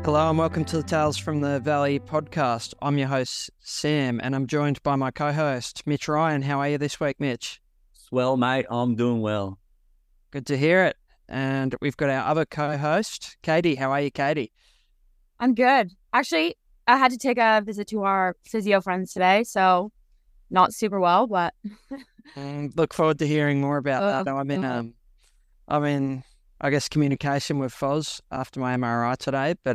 Hello and welcome to the Tales from the Valley podcast. I'm your host, Sam, and I'm joined by my co-host, Mitch Ryan. How are you this week, Mitch? Swell, mate. I'm doing well. Good to hear it. And we've got our other co-host, Katie. How are you, Katie? I'm good. Actually, I had to take a visit to our physio friends today, so not super well, but... Look forward to hearing more about that. I'm in, I guess, communication with Foz after my MRI today, but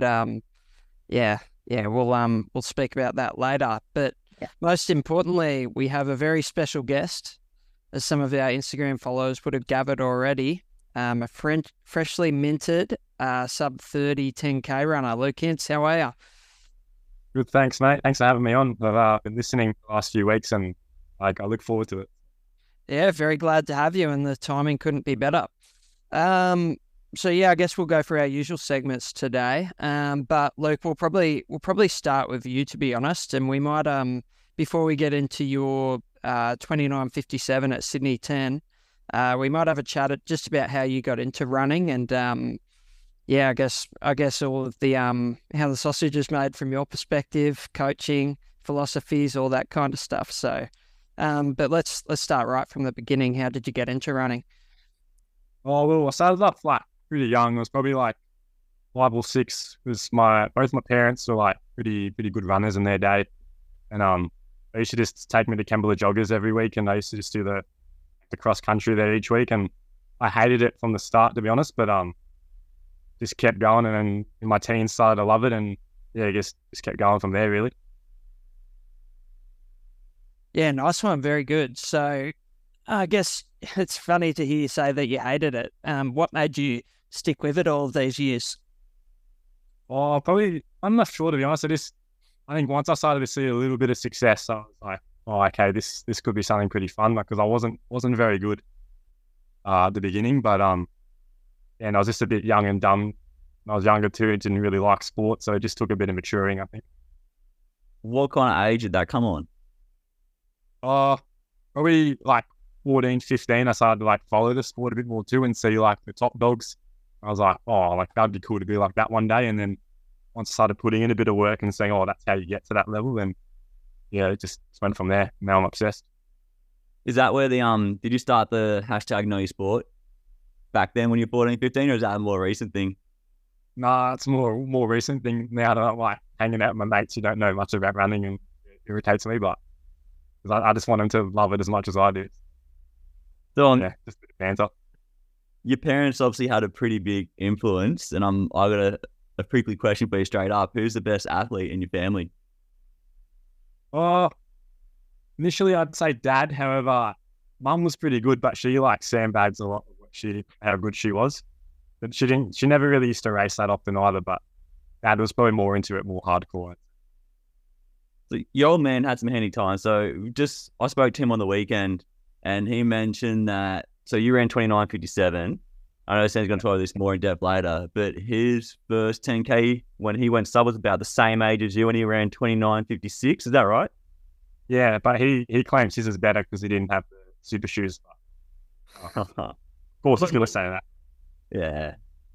we'll speak about that later. But most importantly, we have a very special guest, as some of our Instagram followers would have gathered already. A freshly minted sub-30 10K runner. Luke Ince, how are you? Good, thanks, mate. Thanks for having me on. I've been listening the last few weeks and I look forward to it. Yeah, very glad to have you, and the timing couldn't be better. I guess we'll go for our usual segments today. But Luke, we'll probably start with you, to be honest, and we might before we get into your 29:57 at Sydney 10, we might have a chat just about how you got into running and I guess all of the how the sausage is made from your perspective, coaching, philosophies, all that kind of stuff. So, but let's start right from the beginning. How did you get into running? Oh, well, I started off pretty young. I was probably 5 or 6. Both my parents were pretty good runners in their day, and they used to just take me to Kembla Joggers every week, and I used to just do the cross country there each week, and I hated it from the start, to be honest, but just kept going, and then in my teens started to love it, and I guess just kept going from there, really. Yeah, nice one. Very good. So I guess it's funny to hear you say that you hated it. What made you stick with it all of these years? Oh, probably, I'm not sure, to be honest. I think once I started to see a little bit of success, I was like, oh, okay, this could be something pretty fun, because I wasn't very good at the beginning, but and I was just a bit young and dumb. I was younger too, didn't really like sport, so it just took a bit of maturing, I think. What kind of age did that come on? Probably 14, 15, I started to follow the sport a bit more too and see the top dogs. I was like, oh, that'd be cool to be like that one day. And then once I started putting in a bit of work and saying, oh, that's how you get to that level, then it just went from there. Now I'm obsessed. Is that where did you start the hashtag Know Your Sport back then when you were 14, 15, or is that a more recent thing? Nah, it's more recent thing now that I'm hanging out with my mates who don't know much about running, and it irritates me, but because I just want them to love it as much as I do. So just a bit of banter. Your parents obviously had a pretty big influence, and I got a prickly question for you straight up. Who's the best athlete in your family? Initially I'd say Dad. However, Mum was pretty good, but she sandbags a lot of how good she was. But she never really used to race that often either, but Dad was probably more into it, more hardcore. So your old man had some handy time. So I spoke to him on the weekend, and he mentioned that, so you ran 29:57. I know Sam's going to talk about this more in depth later, but his first 10K when he went sub was about the same age as you, and he ran 29:56. Is that right? Yeah, but he claims his is better because he didn't have the super shoes. Of course, he's going to say that. Yeah.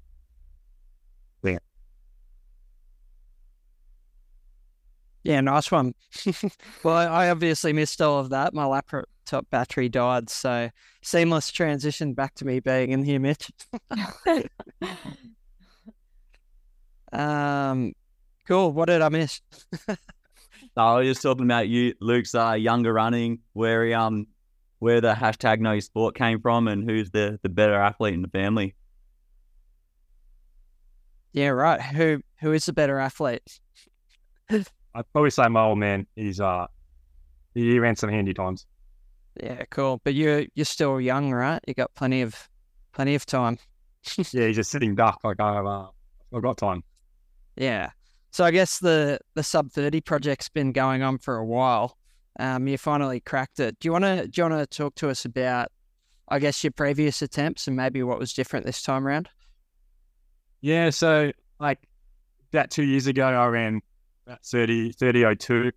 Yeah, nice one. Well, I obviously missed all of that. My laptop battery died, so seamless transition back to me being in here, Mitch. Cool. What did I miss? I was just talking about Luke's younger running, where the hashtag Know Your Sport came from, and who's the better athlete in the family. Yeah, right. Who is the better athlete? I'd probably say my old man. He ran some handy times. Yeah, cool. But you're still young, right? You got plenty of time. Yeah, he's just sitting duck. I've got time. Yeah. So I guess the sub-30 project's been going on for a while. You finally cracked it. Do you want to talk to us about, I guess, your previous attempts and maybe what was different this time around? Yeah. So about 2 years ago, I ran about 30:02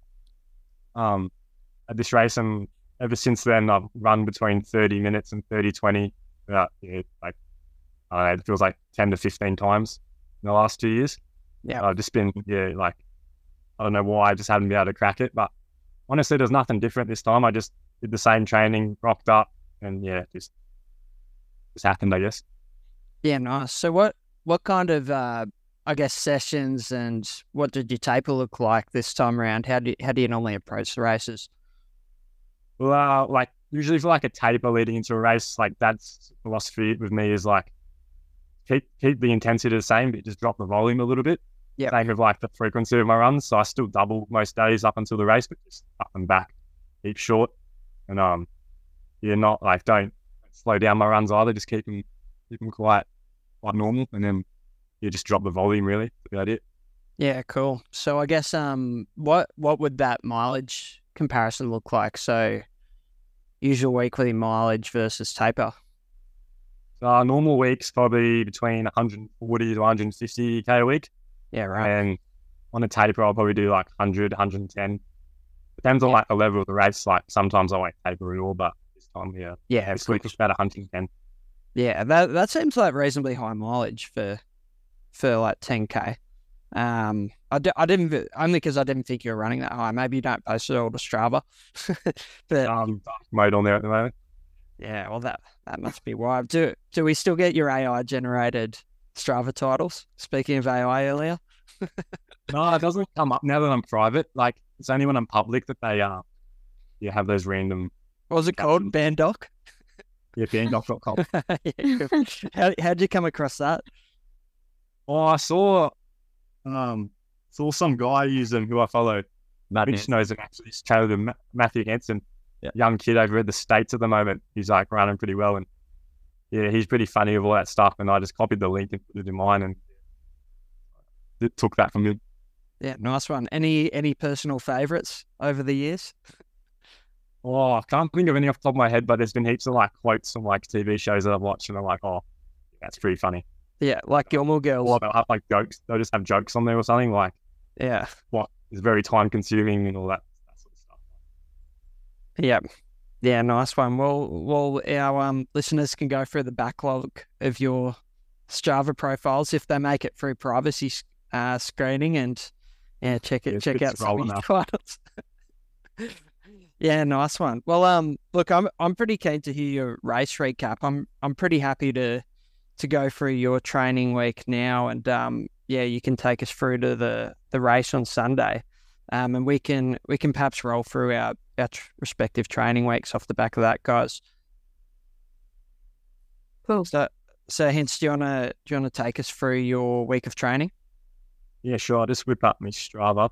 at this race, and ever since then I've run between 30 minutes and 30:20. It feels like 10 to 15 times in the last 2 years. Yeah. I've just been, like, I don't know why I just haven't been able to crack it. But honestly, there's nothing different this time. I just did the same training, rocked up, and just happened, I guess. Yeah, nice. So what kind of I guess sessions and what did your taper look like this time around? How do you normally approach the races? Well, like usually for like a taper leading into a race, like that's philosophy with me is like keep the intensity the same, but just drop the volume a little bit. Yeah. Same with like the frequency of my runs. So I still double most days up until the race, but just up and back, keep short, and not like don't slow down my runs either. Just keep them quite normal, and then you just drop the volume. Really, that's about it. Yeah, cool. So I guess what would that mileage comparison look like? So usual weekly mileage versus taper. So normal weeks probably between 140 to 150k a week. Yeah, right. And on a taper, I'll probably do like 100, 110. Depends on like the level of the race. Like sometimes I won't taper at all, but this time, this week it's about 110. Yeah, that seems like reasonably high mileage for like 10k. I didn't only because I didn't think you were running that high. Maybe you don't post it all to Strava, but mode on there at the moment. Yeah, well that must be why. Do we still get your AI generated Strava titles? Speaking of AI earlier. No, it doesn't come up now that I'm private. Like it's only when I'm public that they have those random. What was it called? Bandoc? Yeah, bandoc.com. Yeah, how'd you come across that? Oh, I saw some guy use them who I follow. Mitch knows him actually. He's tailored to Matthew Hansen, young kid over at the States at the moment. He's like running pretty well, and he's pretty funny with all that stuff. And I just copied the link and put it in mine, and it took that from him. Yeah, nice one. Any personal favourites over the years? Oh, I can't think of any off the top of my head, but there's been heaps of like quotes from like TV shows that I've watched, and I'm like, oh, that's pretty funny. Yeah, like Gilmore Girls. Or they'll have like jokes. They'll just have jokes on there or something like. Yeah. What is very time consuming and all that sort of stuff. Yeah. Yeah, nice one. Well, our listeners can go through the backlog of your Strava profiles if they make it through privacy screening and check out some of your titles. Yeah, nice one. Well, look, I'm pretty keen to hear your race recap. I'm pretty happy to go through your training week now, and you can take us through to the race on Sunday, and we can perhaps roll through our respective training weeks off the back of that, guys. Cool. So Hints, do you wanna take us through your week of training? Yeah, sure. I'll just whip up my Strava.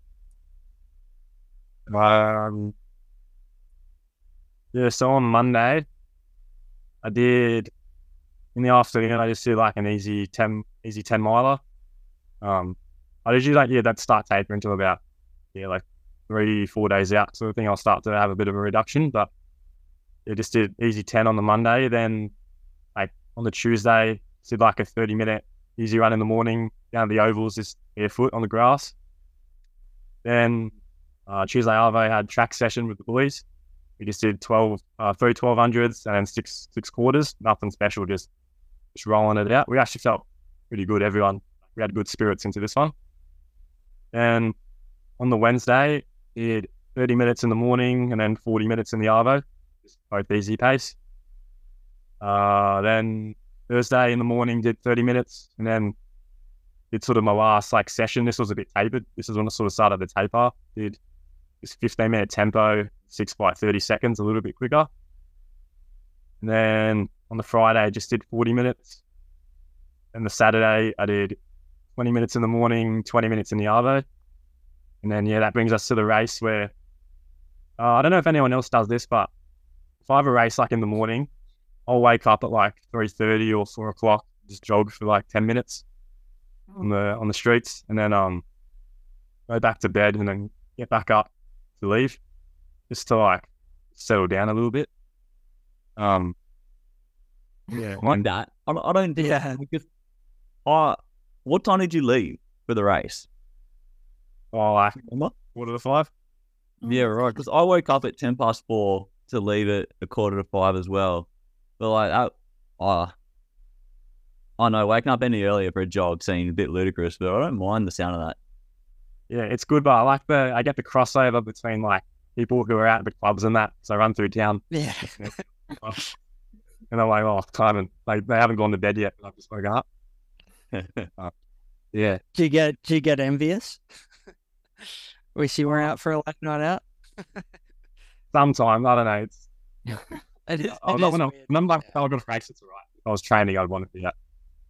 So on Monday, I did in the afternoon. I just did like an easy 10 miler. I usually that start taper until about 3-4 days out. So I think I'll start to have a bit of a reduction. But just did easy 10 on the Monday. Then like on the Tuesday, did like a 30-minute easy run in the morning down the ovals, just barefoot on the grass. Then Tuesday Arvo had track session with the boys. We just did 3 1200s and then six quarters. Nothing special, just rolling it out. We actually felt pretty good. We had good spirits into this one. And on the Wednesday, did 30 minutes in the morning and then 40 minutes in the Arvo, just both easy pace. Then Thursday in the morning, did 30 minutes and then did sort of my last session. This was a bit tapered. This is when I sort of started the taper. Did this 15-minute tempo, 6 by 30 seconds, a little bit quicker. And then on the Friday, I just did 40 minutes. And the Saturday, I did 20 minutes in the morning, 20 minutes in the Arvo. And then, that brings us to the race where, I don't know if anyone else does this, but if I have a race in the morning, I'll wake up at 3:30 or 4 o'clock, just jog for 10 minutes on the streets, and then go back to bed and then get back up to leave, just to settle down a little bit. Like that. I don't. Yeah. Because what time did you leave for the race? Oh, quarter to 5. Yeah, right. Because I woke up at 4:10 to leave at 4:45 as well. But I know, waking up any earlier for a jog seemed a bit ludicrous, but I don't mind the sound of that. Yeah, it's good, but I get the crossover between like people who are out at the clubs and that. So I run through town Yeah. and I'm like, oh, time, and like they haven't gone to bed yet. And I've just woken up. Yeah. Do you get envious? Wish you were out for a late night out. Sometime, I don't know. It's, It is, I'm it not is gonna, weird. when I'm like, I've got a race, it's all right. If I was training, I'd want to do that.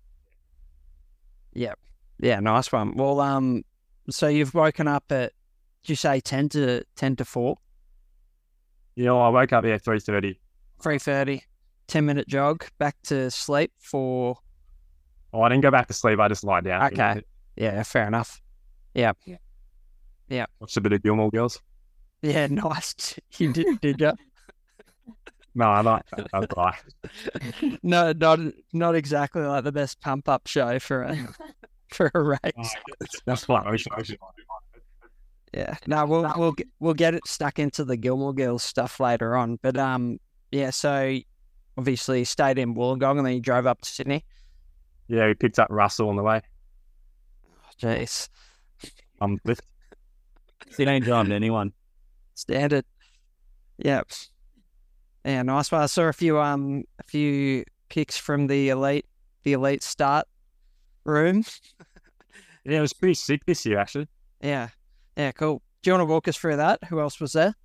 Yeah, nice one. Well, so you've woken up at, did you say 10 to 4? You know, I woke up at 3:30. 3:30, 10-minute jog, back to sleep for. Oh, I didn't go back to sleep. I just lied down. Okay. Yeah, fair enough. Watched a bit of Gilmore Girls. Yeah, nice. You did you? No, I like that. I was like, No, not exactly like the best pump up show for a oh, race. that's fine. I should. Yeah. No, we'll get it stuck into the Gilmore Girls stuff later on. But yeah. So obviously stayed in Wollongong and then you drove up to Sydney. Yeah, we picked up Russell on the way. Jeez, Lift. It ain't driving anyone. standard. Yep. Yeah, nice one. I saw a few pics from the elite start room. Yeah, it was pretty sick this year, actually. Yeah. Yeah, cool. Do you want to walk us through that? Who else was there?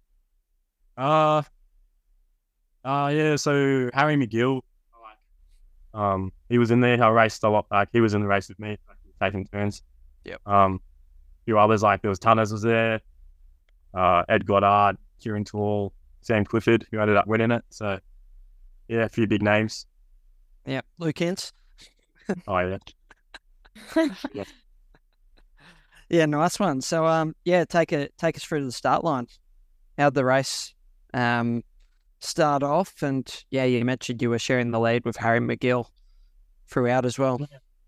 Yeah. So Harry McGill, he was in there. I raced a lot. Like he was in the race with me, like, taking turns. Yep. A few others like there was Tunners was there. Ed Goddard, Kieran Tall, Sam Clifford, who ended up winning it. So yeah, a few big names. Yeah, Luke Ince. Oh yeah. Yeah, nice one. So yeah, take us through to the start line. How'd the race start off? And yeah, you mentioned you were sharing the lead with Harry McGill throughout as well.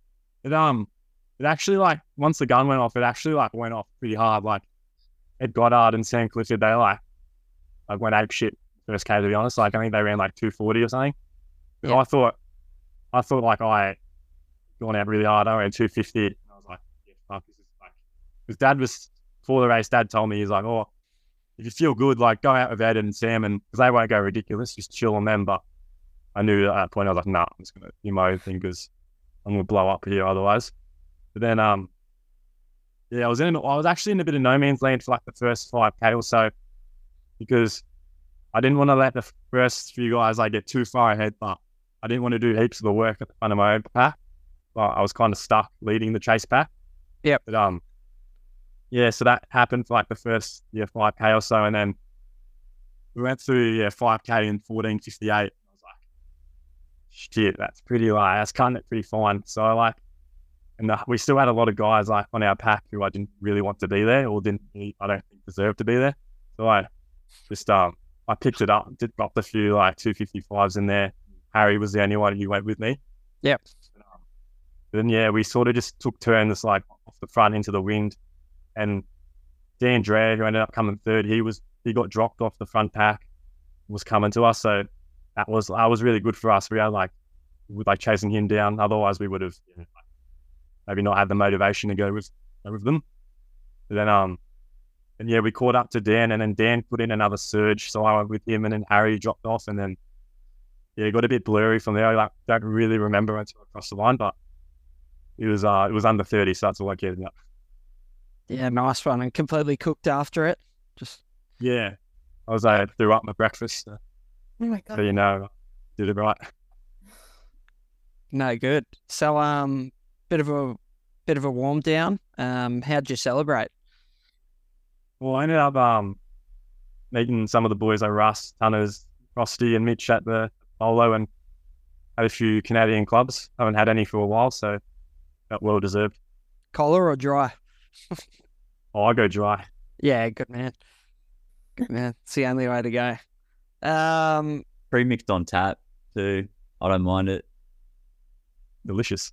It actually like once the gun went off, it actually like went off pretty hard. Like Ed Goddard and Sam Clifford, they like went ape shit first K, to be honest. Like I think they ran like 240 or something. But Yeah. I thought like I gone out really hard. I ran 250. And I was like, yeah, fuck, this is like, because Dad was before the race. Dad told me he's like, oh, if you feel good, like go out with Ed and Sam, and because they won't go ridiculous, just chill on them. But I knew at that point I was like, nah, I'm just gonna do my own thing because I'm gonna blow up here otherwise. But then yeah, I was actually in a bit of no man's land for like the first 5K or so because I didn't want to let the first few guys like get too far ahead, but I didn't want to do heaps of the work at the front of my own pack. But I was kind of stuck leading the chase pack. Yep. But yeah, so that happened for like the first 5K or so, and then we went through 5K in 14:58. I was like, shit, that's pretty like that's kind of pretty fine. So like. And we still had a lot of guys like on our pack who I didn't really want to be there or I don't think deserve to be there. So I just, I picked it up, dropped a few like 255s in there. Harry was the only one who went with me. Yep. Then yeah, we sort of just took turns like off the front into the wind. And Dan Dre, who ended up coming third, he got dropped off the front pack, was coming to us. So that was really good for us. We had like chasing him down. Otherwise we would have, maybe not had the motivation to go with them. But then, and yeah, we caught up to Dan, and then Dan put in another surge, so I went with him, and then Harry dropped off, and then yeah, it got a bit blurry from there. I like don't really remember until I crossed the line, but it was under 30, so that's all I cared about. Yeah, nice one, and completely cooked after it. Just Yeah, I threw up my breakfast, Oh my so you know, did it right. no good. So bit of a warm down. How'd you celebrate? Well, I ended up meeting some of the boys like Russ, Tunners, Frosty, and Mitch at the Polo, and had a few Canadian clubs. Haven't had any for a while, so that well deserved. Collar or dry? Oh, I go dry. Yeah, good man. Good man. It's the only way to go. Pre-mixed on tap too. I don't mind it. Delicious.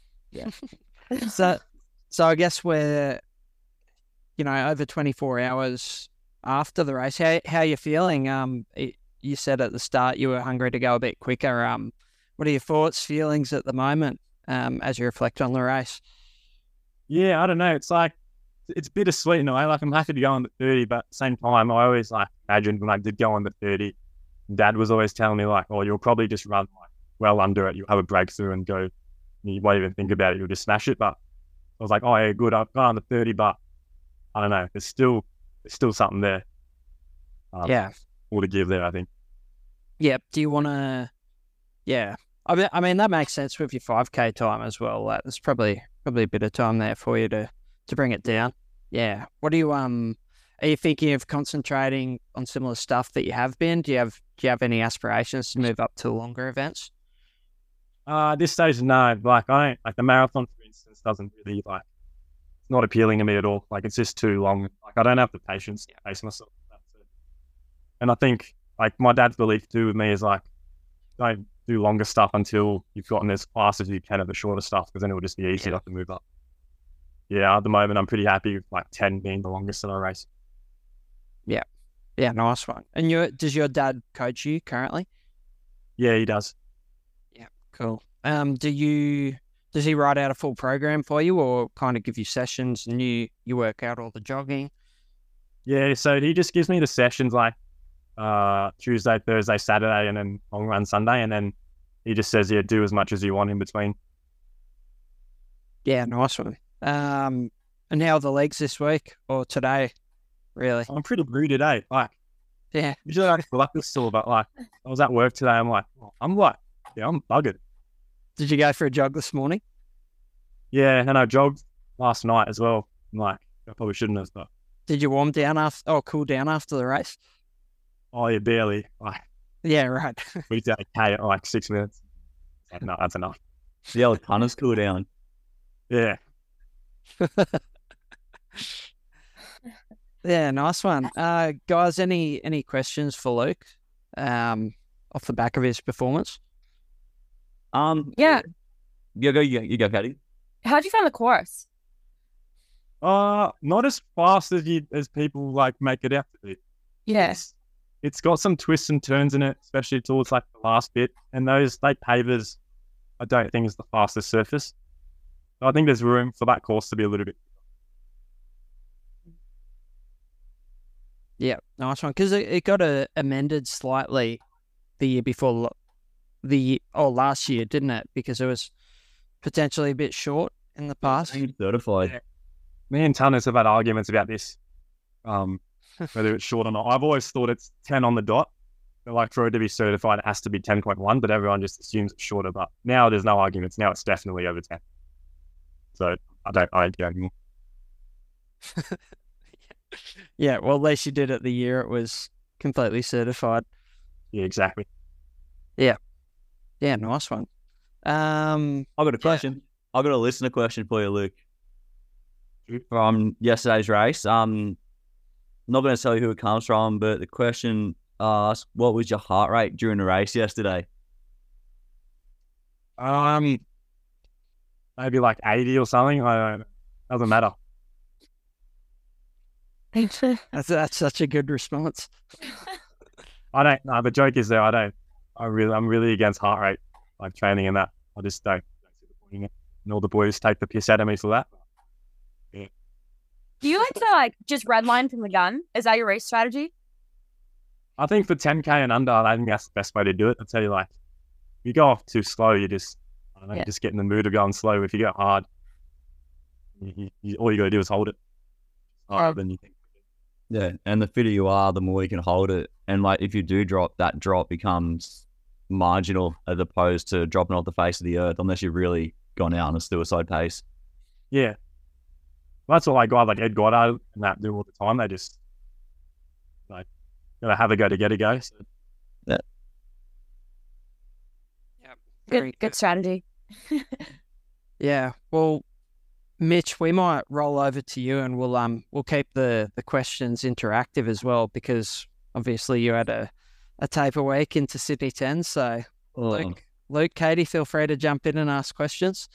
So I guess we're, over 24 hours after the race. How are you feeling? You said at the start you were hungry to go a bit quicker. What are your thoughts, feelings at the moment as you reflect on the race? Yeah, I don't know. It's like, it's bittersweet in a way. Like, I'm happy to go on the 30, but at the same time, I always like imagined when I did go on the 30, Dad was always telling me like, oh, you'll probably just run like well under it. You'll have a breakthrough and go, you won't even think about it. You'll just smash it. But I was like, oh yeah, good. I've gone on the 30, but I don't know. There's still something there. Yeah. All to give there, I think. Yeah. Do you want to? Yeah. I mean that makes sense with your 5K time as well. Like, there's probably a bit of time there for you to bring it down. Yeah. What do you are you thinking of concentrating on similar stuff that you have been? Do you have any aspirations to move up to longer events? This stage, no. Like, I don't like the marathon, for instance, doesn't really like, it's not appealing to me at all. Like, it's just too long. Like, I don't have the patience to pace myself. That's it. And I think like my dad's belief too with me is like, don't do longer stuff until you've gotten as fast as you can at the shorter stuff, because then it will just be easier to move up. Yeah, at the moment I'm pretty happy with like 10 being the longest that I race. Yeah, nice one. And does your dad coach you currently? Yeah, he does. Yeah, cool. Does he write out a full program for you, or kind of give you sessions and you work out all the jogging? Yeah, so he just gives me the sessions like Tuesday, Thursday, Saturday, and then long run Sunday, and then he just says, yeah, do as much as you want in between. Yeah, nice one. And how are the legs this week or today? Really? I'm pretty blue today. Like, Yeah. usually I feel like this still, but like I was at work today. I'm buggered. Did you go for a jog this morning? Yeah, and I jogged last night as well. I'm like, I probably shouldn't have, but Did you cool down after the race? oh yeah, barely. Like, Yeah, right. we did a K at like 6 minutes. Like, no, that's enough. The old punters cool down. Yeah. Yeah, nice one. Guys, any questions for Luke off the back of his performance? Yeah. You go, Katie. How'd you find the course? Not as fast as people like make it out to be. Yes. It's got some twists and turns in it, especially towards like the last bit. And those late pavers, I don't think is the fastest surface. So I think there's room for that course to be a little bit. Yeah, nice one. Because it got amended slightly the year before, last year, didn't it? Because it was potentially a bit short in the past. Certified. Yeah. Me and Tunners have had arguments about this, whether it's short or not. I've always thought it's 10 on the dot. So like for it to be certified, it has to be 10.1, but everyone just assumes it's shorter. But now there's no arguments. Now it's definitely over 10. So I don't go anymore. Yeah, well, at least you did it the year it was completely certified. Yeah, exactly. Yeah, nice one. I've got a question. I've got a listener question for you, Luke. From yesterday's race. Not going to tell you who it comes from, but the question asks, what was your heart rate during the race yesterday? Maybe like 80 or something. I don't know. Doesn't matter. That's such a good response. I don't. No, the joke is there. I'm really against heart rate, like training and that. I just don't see the point in it. And all the boys take the piss out of me for that. Yeah. Do you like to like just redline from the gun? Is that your race strategy? I think for 10K and under, I think that's the best way to do it. I'll tell you, like, if you go off too slow, you just, I don't know, you just get in the mood of going slow. If you go hard, all you got to do is hold it. Harder than you think. Yeah, and the fitter you are, the more you can hold it. And like, if you do drop, that drop becomes marginal as opposed to dropping off the face of the earth, unless you've really gone out on a suicide pace. Yeah. Well, that's what like guys like Ed Goddard and that do all the time. They just like gotta have a go to get a go. So. Yeah. Yeah. Good strategy. Yeah. Well, Mitch, we might roll over to you and we'll keep the questions interactive as well, because obviously you had a taper week into Sydney 10. So Luke, Katie, feel free to jump in and ask questions.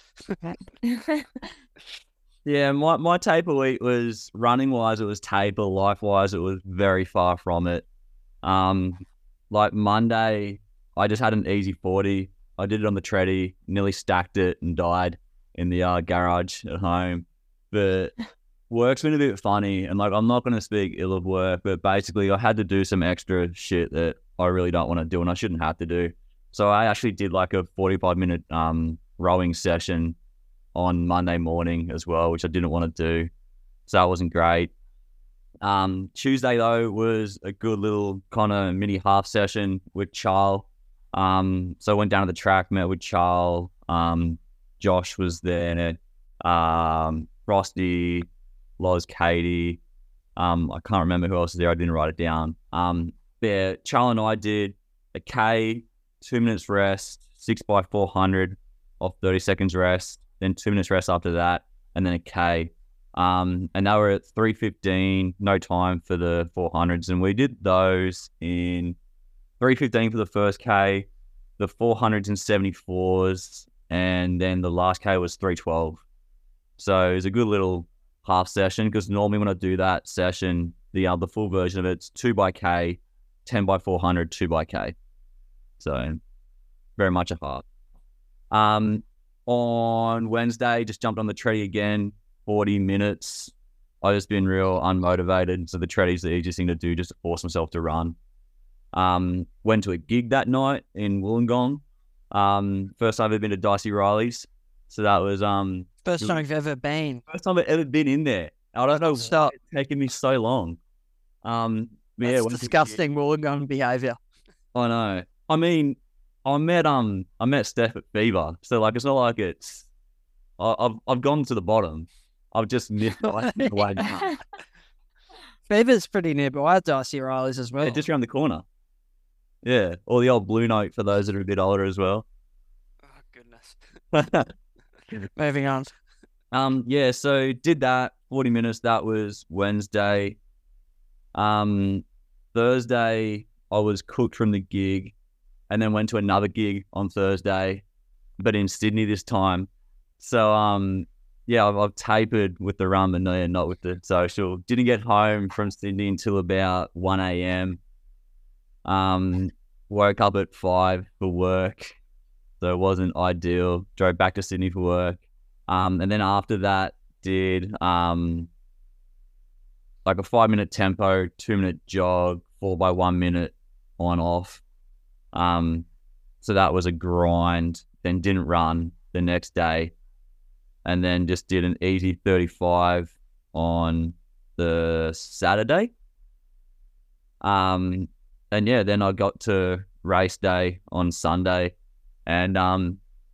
Yeah, my taper week was, running wise, it was taper. Life wise, it was very far from it. Like Monday, I just had an easy 40. I did it on the treadie, nearly stacked it and died in the garage at home. But work's been a bit funny, and like I'm not going to speak ill of work, but basically I had to do some extra shit that I really don't want to do and I shouldn't have to do. So I actually did like a 45-minute rowing session on Monday morning as well, which I didn't want to do. So that wasn't great. Tuesday though was a good little kind of mini half session with Charles. So I went down to the track, met with Charles. Josh was there, Frosty, Loz, Katie. I can't remember who else was there. I didn't write it down. Yeah, Charles and I did a K, 2 minutes rest, 6x400 off 30 seconds rest, then 2 minutes rest after that, and then a K. And they were at 3:15, no time for the 400s. And we did those in 3:15 for the first K, the 400s and 74s, and then the last K was 3:12. So it was a good little half session, because normally when I do that session, the full version of it's 2x K, 10x400, 2x K. So very much a half. On Wednesday, just jumped on the treadie again, 40 minutes. I just been real unmotivated. So the treadie's the easiest thing to do, just to force myself to run. Went to a gig that night in Wollongong. First time I've ever been to Dicey Riley's. So that was First time I've ever been. first time I've ever been in there. I don't know why it's taken me so long. That's went to a gig. disgusting Wollongong behaviour. I know. I mean, I met Steph at Fever, so like it's not like it's. I've gone to the bottom. I've just missed the way down. Fever's pretty nearby at Dicey Riley's as well. Yeah, just around the corner. Yeah, or the old Blue Note for those that are a bit older as well. Oh, goodness. Moving on. Yeah, so did that 40 minutes. That was Wednesday. Thursday I was cooked from the gig, and then went to another gig on Thursday, but in Sydney this time. So yeah, I've tapered with the run, but not with the social. Didn't get home from Sydney until about 1 a.m. Woke up at 5 for work, so it wasn't ideal. Drove back to Sydney for work. And then after that, did like a 5-minute tempo, 2-minute jog, 4x1 minute on off. So that was a grind. Then didn't run the next day, and then just did an easy 35 on the Saturday. And yeah, then I got to race day on Sunday, and I'm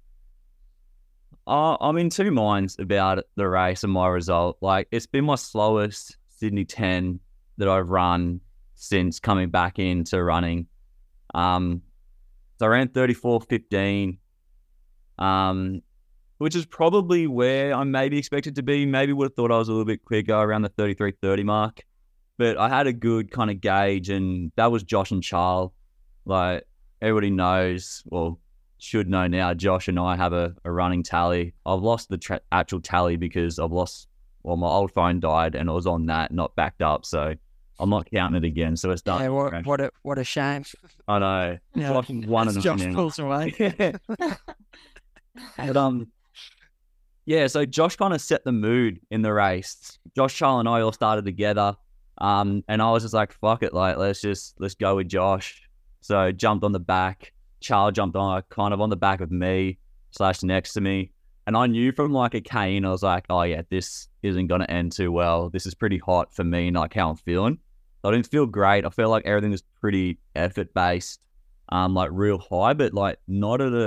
in two minds about the race and my result. Like, it's been my slowest Sydney 10 that I've run since coming back into running. So I ran 34:15, which is probably where I maybe expected to be. Maybe would have thought I was a little bit quicker around the 33:30 mark, but I had a good kind of gauge, and that was Josh and Charles. Like, everybody knows, well, should know now, Josh and I have a running tally. I've lost the actual tally because my old phone died and it was on that, not backed up. So I'm not counting it again. So it's done. Yeah, what a shame. I know. Yeah, Josh won and Josh pulls away. But yeah, so Josh kind of set the mood in the race. Josh, Charles and I all started together. And I was just like, fuck it, like let's go with Josh. So jumped on the back. Charles jumped on kind of on the back of me / next to me. And I knew from like a K in, I was like, oh yeah, this isn't going to end too well. This is pretty hot for me, like how I'm feeling. So I didn't feel great. I felt like everything was pretty effort based, like real high, but like not at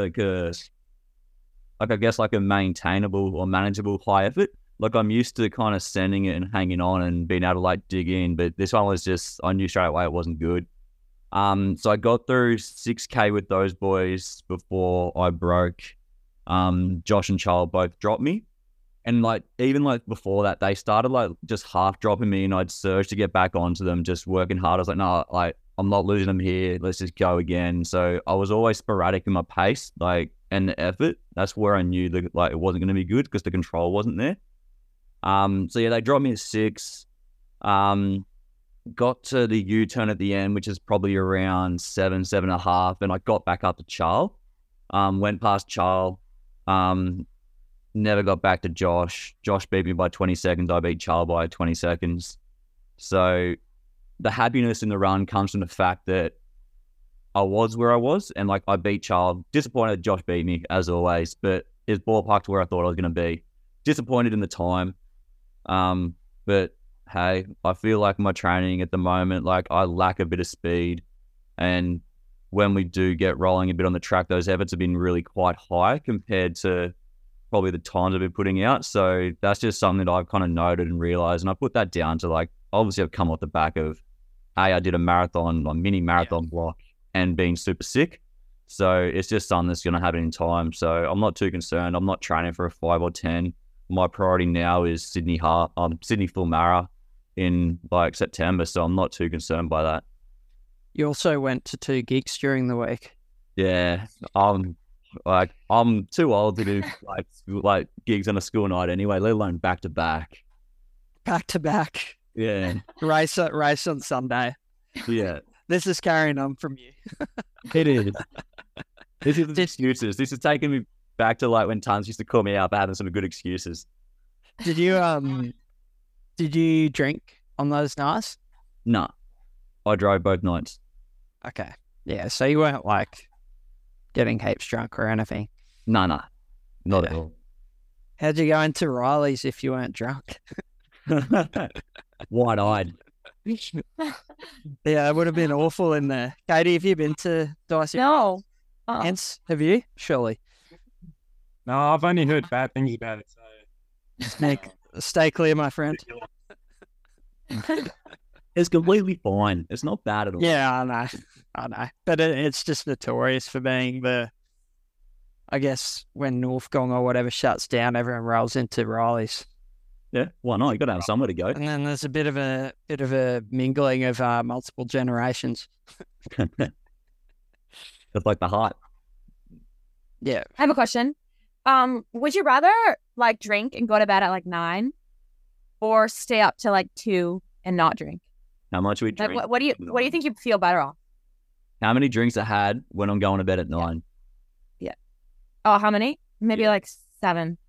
I guess like a maintainable or manageable high effort. Like I'm used to kind of sending it and hanging on and being able to like dig in, but this one was just, I knew straight away it wasn't good. So I got through 6K with those boys before I broke. Josh and Charles both dropped me. And like, even like before that, they started like just half dropping me, and I'd surge to get back onto them, just working hard. I was like, no, like I'm not losing them here. Let's just go again. So I was always sporadic in my pace, like, and the effort. That's where I knew that like it wasn't going to be good because the control wasn't there. So yeah, they dropped me at 6. Got to the U-turn at the end, which is probably around 7.5, and I got back up to Charles. Went past Charles. Never got back to Josh. Josh beat me by 20 seconds. I beat Charles by 20 seconds. So the happiness in the run comes from the fact that I was where I was, and like I beat Charles. Disappointed that Josh beat me as always, but it's ballpark to where I thought I was going to be. Disappointed in the time, but hey, I feel like my training at the moment, like I lack a bit of speed, and when we do get rolling a bit on the track, those efforts have been really quite high compared to probably the times I've been putting out. So that's just something that I've kind of noted and realized, and I put that down to like obviously I've come off the back of I did a marathon, a mini marathon block, and being super sick. So it's just something that's going to happen in time. So I'm not too concerned. I'm not training for a 5 or 10. My priority now is Sydney Full Mara in like September. So I'm not too concerned by that. You also went to 2 gigs during the week. Yeah. I'm too old to do like gigs on a school night anyway, let alone back to back. Back to back. Yeah. Race on Sunday. Yeah. This is carrying on from you. It is. This is the excuses. This is taking me back to like when Tons used to call me out for having some good excuses. Did you drink on those nights? No. I drove both nights. Okay. Yeah, so you weren't like getting heaps drunk or anything? No. Not at all. How'd you go into Riley's if you weren't drunk? Wide-eyed. Yeah, it would have been awful in there. Katie, have you been to Dicey? No. Hence, have you? Surely. No, I've only heard bad things about it. So Stay clear, my friend. It's completely fine. It's not bad at all. Yeah, I know. But it's just notorious for being I guess, when Northgong or whatever shuts down, everyone rolls into Riley's. Yeah, why not? You got to have somewhere to go. And then there's a bit of a mingling of multiple generations. It's like the hype. Yeah. I have a question. Would you rather like drink and go to bed at like 9, or stay up till like 2 and not drink? How much we drink? Like, what do you think you'd feel better off? How many drinks I had when I'm going to bed at 9? Yeah. Oh, how many? Maybe like 7.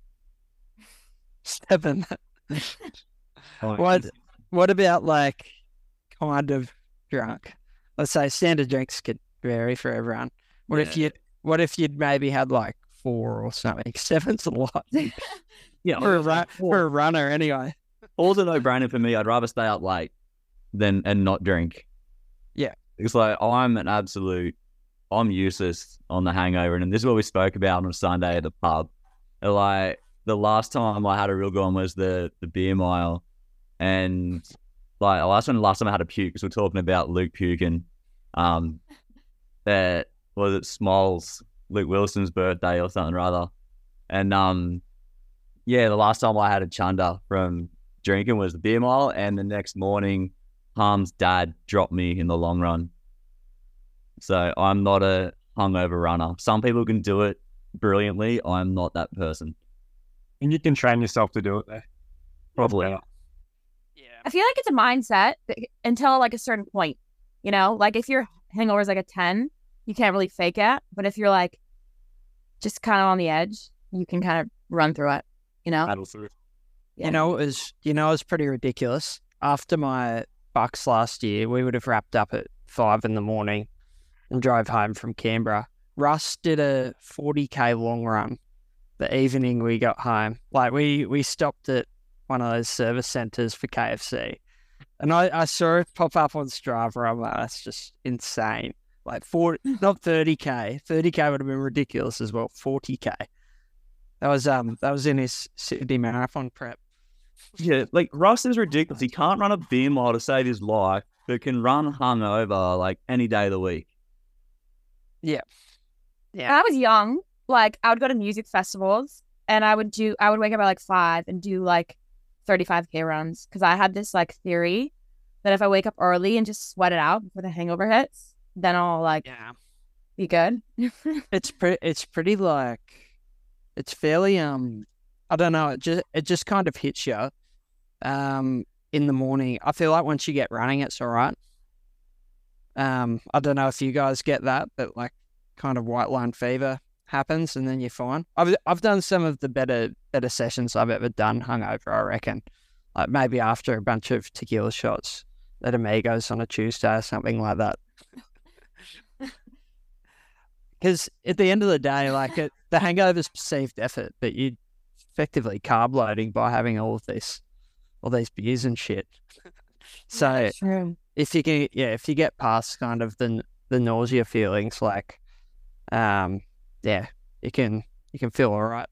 7. Oh, What about like kind of drunk? Let's say standard drinks could vary for everyone. What if you'd maybe had like 4 or something? 7's a lot. Yeah, for a runner anyway. All's a no-brainer for me. I'd rather stay up late and not drink. Yeah. It's like I'm useless on the hangover, and this is what we spoke about on a Sunday at the pub. Like the last time I had a real go on was the beer mile, and like last time I had a puke, because we're talking about Luke puking. That was it Smalls, Luke Wilson's birthday or something rather, and the last time I had a chunder from drinking was the beer mile, and the next morning, Harm's dad dropped me in the long run. So I'm not a hungover runner. Some people can do it brilliantly. I'm not that person. and you can train yourself to do it there. Probably. Yeah. I feel like it's a mindset until like a certain point, you know, like if your hangover is like a 10, you can't really fake it. But if you're like just kind of on the edge, you can kind of run through it, you know? Paddle through. Yeah. You know, it was pretty ridiculous. After my Bucks last year, we would have wrapped up at 5 a.m. and drove home from Canberra. Russ did a 40K long run the evening we got home. Like we stopped at one of those service centres for KFC. And I saw it pop up on Strava. I'm like, that's just insane. Like 40, not 30K. 30K would have been ridiculous as well. 40K. That was in his Sydney Marathon prep. Yeah, like Russ is ridiculous. He can't run a beer mile to save his life, but can run hungover like any day of the week. Yeah. When I was young, like I would go to music festivals and I would wake up at like 5 and do like 35K runs, because I had this like theory that if I wake up early and just sweat it out before the hangover hits, then I'll like be good. It's pretty like, it's fairly I don't know, it just kind of hits you in the morning. I feel like once you get running, it's all right. I don't know if you guys get that, but like kind of white line fever happens, and then you're fine. I've done some of the better sessions I've ever done hungover, I reckon. Like maybe after a bunch of tequila shots at Amigos on a Tuesday or something like that. Because at the end of the day, like the hangover's perceived effort, but you're effectively carb loading by having all these beers and shit. So True. if you get past kind of the nausea feelings, like, you can feel all right.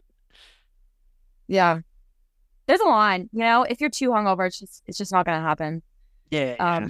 Yeah. There's a line, you know, if you're too hungover, it's just not going to happen. Yeah.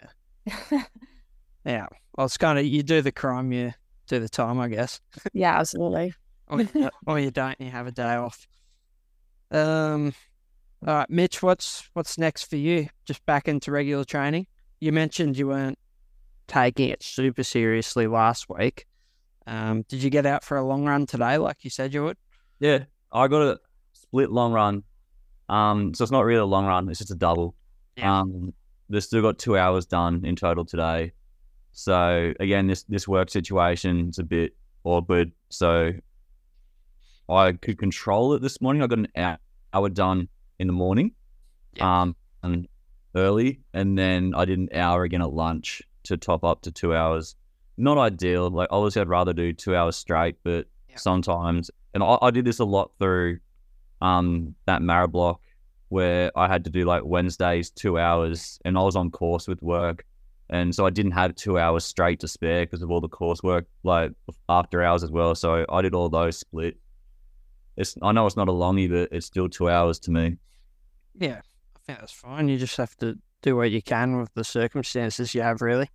Yeah. Well, it's kind of, you do the crime, you do the time, I guess. Yeah, absolutely. Or you don't, you have a day off. All right, Mitch, what's next for you? Just back into regular training? You mentioned you weren't taking it super seriously last week. Did you get out for a long run today, like you said you would? Yeah, I got a split long run. So it's not really a long run; it's just a double. Yeah. They've still got 2 hours done in total today. So again, this work situation is a bit awkward. So I could control it this morning. I got an hour done in the morning, and early, and then I did an hour again at lunch to top up to 2 hours. Not ideal. Like obviously, I'd rather do 2 hours straight, but sometimes, and I did this a lot through that Mara block where I had to do like Wednesdays 2 hours, and I was on course with work, and so I didn't have 2 hours straight to spare because of all the coursework, like after hours as well. So I did all those split. I know it's not a longie, but it's still 2 hours to me. Yeah, I think that's fine. You just have to do what you can with the circumstances you have, really.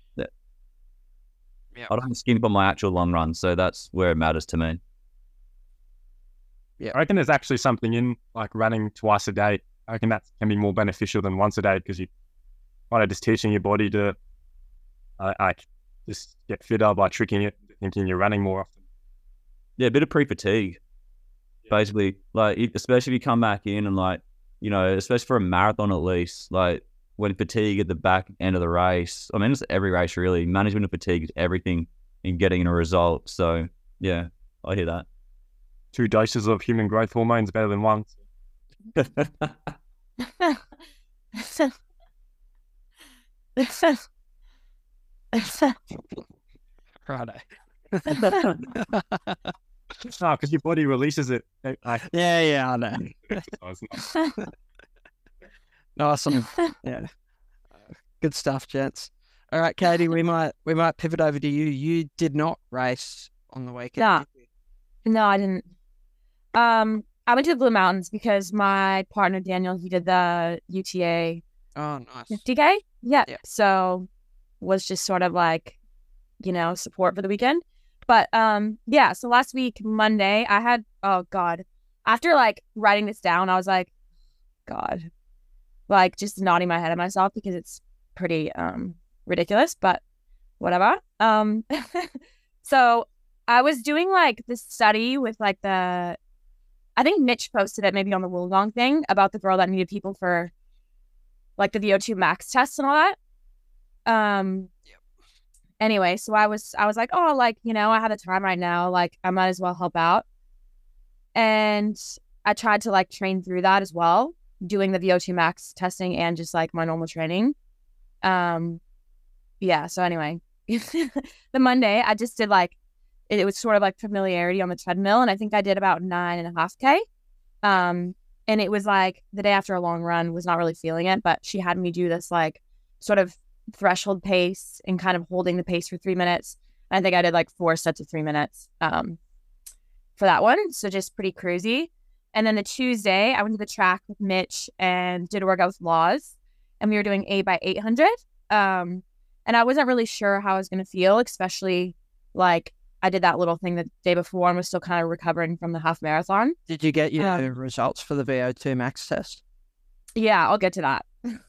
Yeah. I don't skimp on my actual long run, so that's where it matters to me. Yeah, I reckon there's actually something in like running twice a day. I reckon that can be more beneficial than once a day because you kind of just teaching your body to just get fitter by tricking it, thinking you're running more often. Yeah, a bit of pre-fatigue, basically. Like, especially if you come back in and like, you know, especially for a marathon at least, like when fatigue at the back end of the race, I mean, it's every race really, management of fatigue is everything in getting a result. So yeah, I hear that. 2 doses of human growth hormone is better than one. Righto. No, because your body releases it. Yeah, I know. Nice one. Yeah. Good stuff, gents. All right, Katie, we might pivot over to you. You did not race on the weekend. No. Did you? No, I didn't. I went to the Blue Mountains because my partner Daniel, he did the UTA Oh, nice. 50K. Yeah. Yeah. So was just sort of like, you know, support for the weekend. But yeah, so last week, Monday, I had, oh God, after like writing this down, I was like, God, like just nodding my head at myself because it's pretty ridiculous, but whatever. So I was doing like this study with like I think Mitch posted it maybe on the Wollongong thing about the girl that needed people for like the VO2 max tests and all that. Anyway, so I was like, oh, like, you know, I have the time right now, like I might as well help out. And I tried to like train through that as well, doing the VO2 max testing and just like my normal training. Yeah, so anyway, the Monday I just did like it was sort of like familiarity on the treadmill, and I think I did about 9.5K. And it was like the day after a long run, was not really feeling it, but she had me do this like sort of threshold pace and kind of holding the pace for 3 minutes. I think I did like 4 sets of 3 minutes for that one. So just pretty cruisy. And then the Tuesday, I went to the track with Mitch and did a workout with Laws, and we were doing 8x800. And I wasn't really sure how I was going to feel, especially like I did that little thing the day before and was still kind of recovering from the half marathon. Did you get your results for the VO2 max test? Yeah, I'll get to that.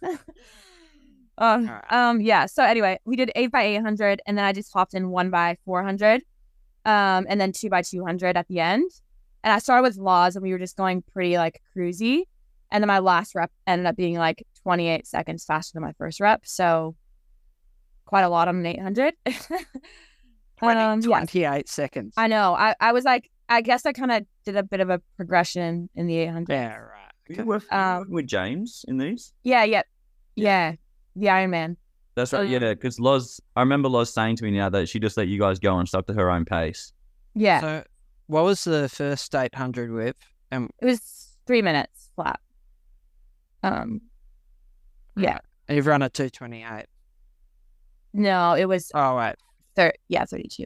Right. Yeah. So anyway, we did 8x800, and then I just hopped in 1x400, and then 2x200 at the end. And I started with Laws, and we were just going pretty like cruisy. And then my last rep ended up being like 28 seconds faster than my first rep. So quite a lot on an 800. Yeah, 28 seconds. I know. I was like, I guess I kind of did a bit of a progression in the 800. Yeah, right. You Okay. working with James in these? Yeah, the Iron Man. That's right. Yeah, because Loz, I remember Loz saying to me now that she just let you guys go and stuck to her own pace. Yeah, So, what was the first 800 with? it was 3 minutes flat. Yeah. You've run a 228. No, it was Oh, wait. 32.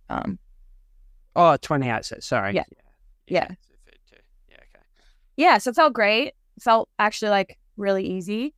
Oh, 28. Sorry. Yeah. Yeah. 232. Yeah, okay. Yeah, so it felt great. Felt actually like really easy.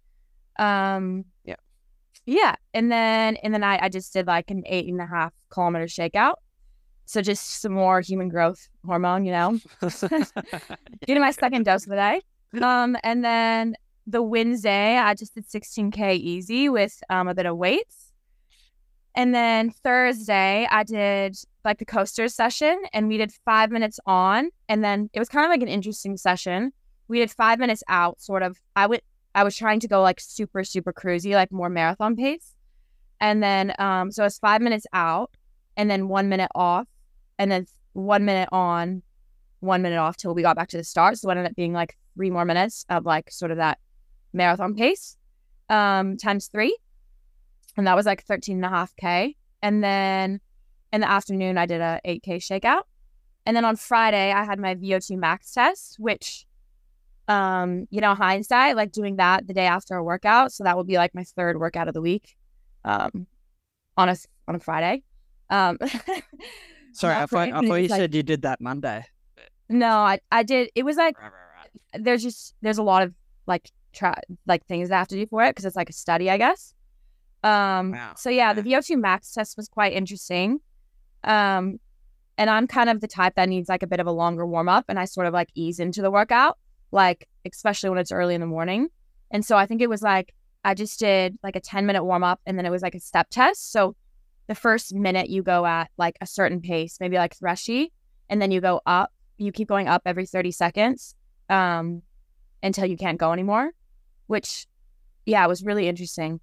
Yeah. And then in the night I just did like an 8.5 kilometer shakeout. So just some more human growth hormone, getting my second dose of the day. And then the Wednesday I just did 16K easy with a bit of weights. And then Thursday I did like the coasters session, and we did 5 minutes on, and then it was kind of like an interesting session. We did 5 minutes out, sort of. I was trying to go like super, super cruisy, like more marathon pace. And then, so it's 5 minutes out and then 1 minute off, and then 1 minute on, 1 minute off till we got back to the start. So it ended up being like 3 more minutes of like sort of that marathon pace, times 3. And that was like 13.5K. And then in the afternoon, I did a 8K shakeout. And then on Friday, I had my VO2 max test, which, hindsight, like doing that the day after a workout. So that would be like my third workout of the week, on a Friday. Sorry, I thought you like, said you did that Monday. No, I did. It was like, Right. there's a lot of like things that I have to do for it because it's like a study, I guess. Wow. So yeah, the VO2 max test was quite interesting. And I'm kind of the type that needs like a bit of a longer warm up, and I sort of like ease into the workout, like especially when it's early in the morning. And so I think it was like I just did like a 10-minute warm up, and then it was like a step test. So the first minute you go at like a certain pace, maybe like threshy, and then you go up. You keep going up every 30 seconds until you can't go anymore, which, yeah, was really interesting.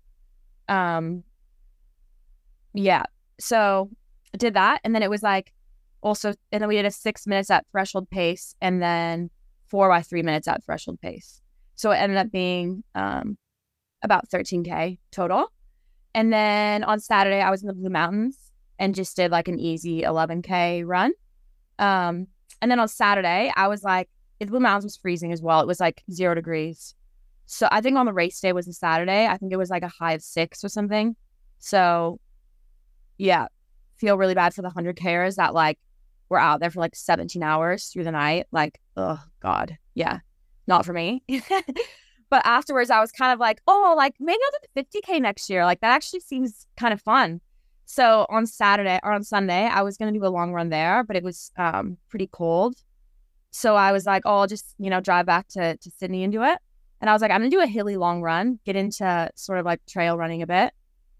Yeah, so I did that, and then it was like also, and then we did a 6 minutes at threshold pace, and then 4 by 3 minutes at threshold pace. So it ended up being about 13K total. And then on Saturday, I was in the Blue Mountains and just did like an easy 11K run. And then on Saturday, I was like, the Blue Mountains was freezing as well. It was like 0 degrees. So I think on the race day was a Saturday. I think it was like a high of 6 or something. So yeah, feel really bad for the 100Kers that like were out there for like 17 hours through the night. Like, oh God. Yeah. Not for me. But afterwards I was kind of like, oh, like maybe I'll do the 50K next year. Like that actually seems kind of fun. So on Saturday or on Sunday, I was going to do a long run there, but it was pretty cold. So I was like, oh, I'll just, drive back to Sydney and do it. And I was like, I'm going to do a hilly long run, get into sort of like trail running a bit.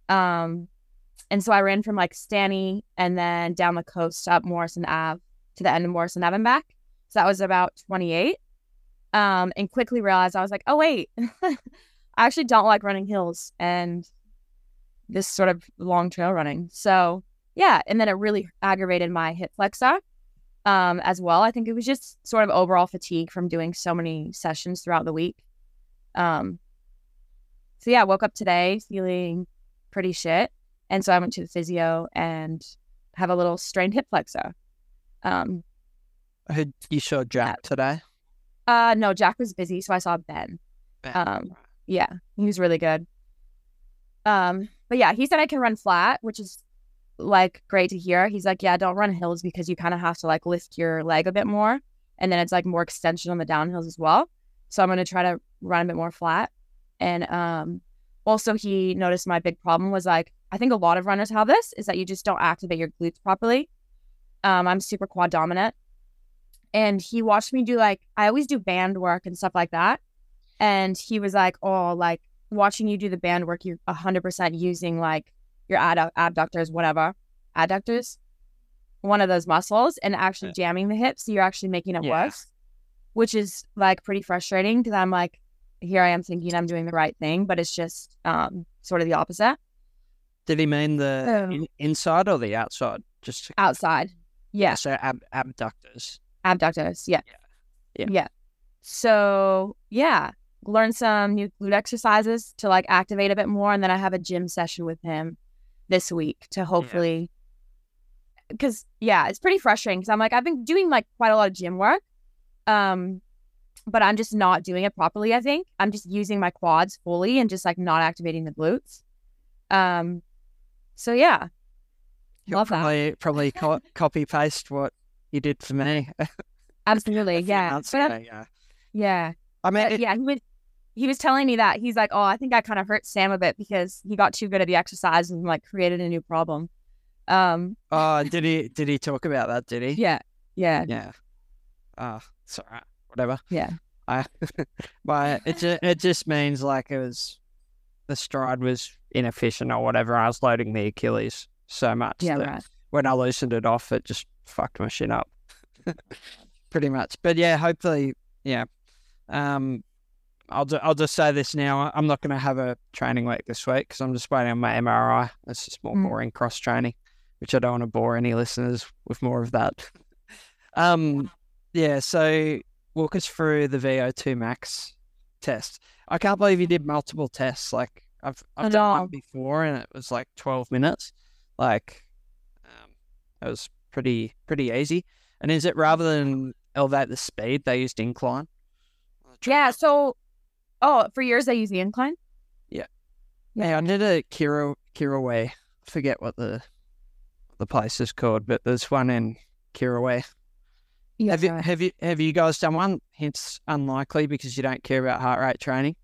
And so I ran from like Stanny and then down the coast up Morrison Ave to the end of Morrison Ave and back. So that was about 28. And quickly realized I was like, oh, wait, I actually don't like running hills and this sort of long trail running. So yeah. And then it really aggravated my hip flexor as well. I think it was just sort of overall fatigue from doing so many sessions throughout the week. So yeah, I woke up today feeling pretty shit. And so I went to the physio and have a little strained hip flexor. I heard you saw Jack today. No, Jack was busy, so I saw Ben. Yeah, he was really good. But yeah, he said I can run flat, which is like great to hear. He's like, yeah, don't run hills because you kind of have to like lift your leg a bit more, and then it's like more extension on the downhills as well. So I'm gonna try to run a bit more flat. And also he noticed my big problem was like, I think a lot of runners have this, is that you just don't activate your glutes properly. I'm super quad dominant. And he watched me do like, I always do band work and stuff like that. And he was like, oh, like watching you do the band work, you're 100% using like your abductors, whatever, adductors, one of those muscles, and actually jamming the hips. So you're actually making it worse, which is like pretty frustrating because I'm like, here I am thinking I'm doing the right thing, but it's just sort of the opposite. Did he mean the inside or the outside Just to, outside. Yeah. so abductors. Abductors. Yeah. Yeah. So yeah, learn some new glute exercises to like activate a bit more, and then I have a gym session with him this week to hopefully, because it's pretty frustrating because I'm like I've been doing like quite a lot of gym work, but I'm just not doing it properly. I think I'm just using my quads fully and just like not activating the glutes. So yeah, You'll love that. probably copy paste what you did for me. Absolutely, a few yeah. months But ago, yeah. I mean, He was telling me that he's like, oh, I think I kind of hurt Sam a bit because he got too good at the exercise and like created a new problem. oh, did he talk about that? Did he? Yeah. Yeah. Oh, it's all right. Whatever. Yeah. But it just means like the stride was inefficient or whatever. I was loading the Achilles so much that Right. when I loosened it off, it just fucked my shit up. Pretty much. But yeah, hopefully, yeah. I'll just say this now. I'm not going to have a training week this week because I'm just waiting on my MRI. It's just more boring cross training, which I don't want to bore any listeners with more of that. Yeah. So walk us through the VO2 max test. I can't believe you did multiple tests. Like I've done one before and it was like 12 minutes. Like it was pretty easy. And is it rather than elevate the speed, they used incline? Yeah. So, for years they use the incline. Yeah. I did a Kiraway. I forget what the place is called, but there's one in Kiraway. Yeah. Have you guys done one? Hence unlikely because you don't care about heart rate training.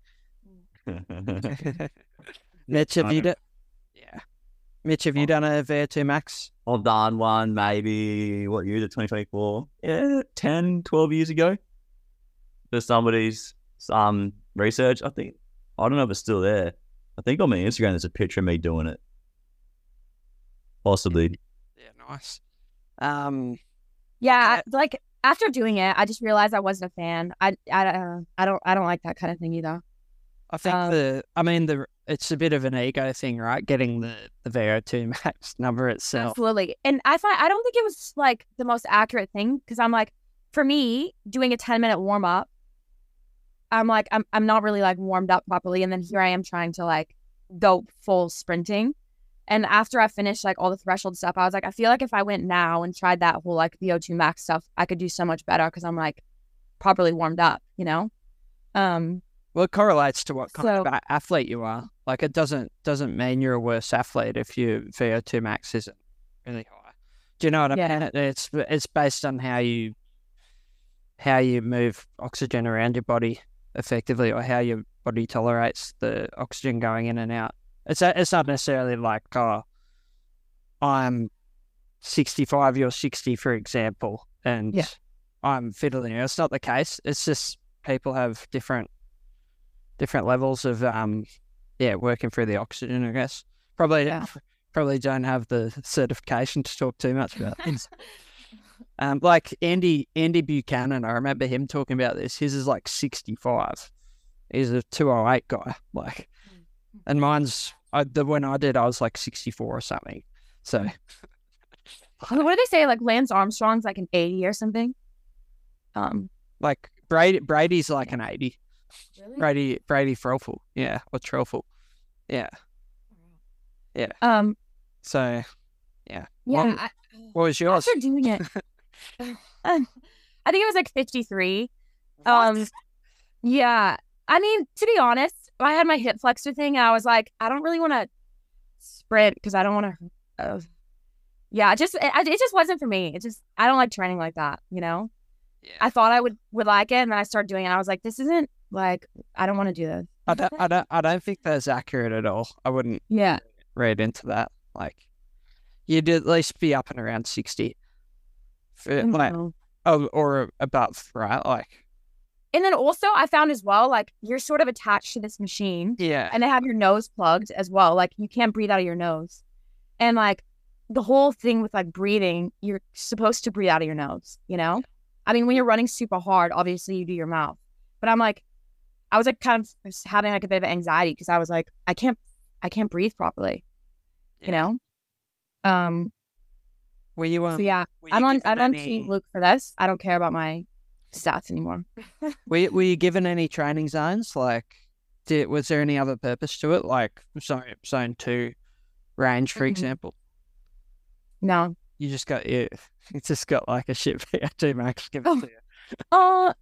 Mitch, have you done? Yeah. Mitch, have you done a VO2 max? I've done one maybe, what year is it, 2024? Yeah, 10, 12 years ago. For somebody's research, I think. I don't know if it's still there. I think on my Instagram there's a picture of me doing it. Possibly. Yeah, nice. Yeah, like after doing it, I just realized I wasn't a fan. I don't like that kind of thing either. I think it's a bit of an ego thing, right? Getting the VO2 max number itself. Absolutely. And I don't think it was like the most accurate thing because I'm like, for me, doing a 10-minute warm up, I'm like, I'm not really like warmed up properly. And then here I am trying to like go full sprinting. And after I finished like all the threshold stuff, I was like, I feel like if I went now and tried that whole like VO2 max stuff, I could do so much better because I'm like properly warmed up, you know? Well, it correlates to what kind of athlete you are. Like it doesn't mean you're a worse athlete if your VO2 max isn't really high. Do you know what I mean? It's based on how you move oxygen around your body effectively, or how your body tolerates the oxygen going in and out. It's not necessarily like, oh, I'm 65, you're 60, for example, and I'm fitter than you. It's not the case. It's just people have different levels of working through the oxygen, I guess. Probably don't have the certification to talk too much about things. Like Andy Buchanan, I remember him talking about this. His is like 65. He's a 208 guy, like, and mine's when I did, I was like 64 or something. So, what do they say? Like Lance Armstrong's like an 80 or something. Like Brady's like an 80. Really? Brady Threlfall, yeah, or Trelfall, yeah. So, yeah. Yeah. What was yours? After doing it, I think it was like 53. What? Yeah. I mean, to be honest, I had my hip flexor thing, and I was like, I don't really want to sprint because I don't want to. It just wasn't for me. I don't like training like that. You know. Yeah. I thought I would like it, and then I started doing it. And I was like, this isn't like I don't want to do this. I don't think that's accurate at all. I wouldn't. Yeah. Read into that. Like, you'd at least be up and around 60. Or above, right? Like. And then also I found as well, like you're sort of attached to this machine. Yeah. And they have your nose plugged as well. Like you can't breathe out of your nose. And like the whole thing with like breathing, you're supposed to breathe out of your nose, you know? I mean, when you're running super hard, obviously you do your mouth. But I was like kind of having like a bit of anxiety because I was like, I can't breathe properly, you know? Were you So yeah, were you I'm given on any- Team Luke for this. I don't care about my stats anymore. Were you given any training zones? Like, was there any other purpose to it? Like zone 2 range, for Mhm. example? No. You just got you just got like a shit VO2 max given to you. Oh,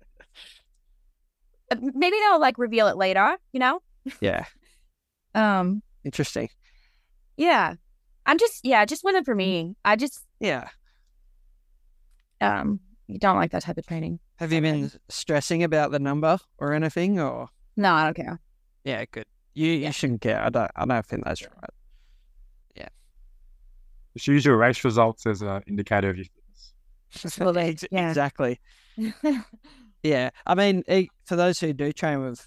maybe they'll like reveal it later. Yeah, Um. interesting. Yeah. Just wasn't for me. I just Yeah. you don't like that type of training. Have you been stressing about the number or anything? Or No, I don't care. yeah, good. You shouldn't care. I don't think that's right. Just use your race results as an indicator of your fitness. Well, yeah. Exactly. Yeah, I mean, for those who do train with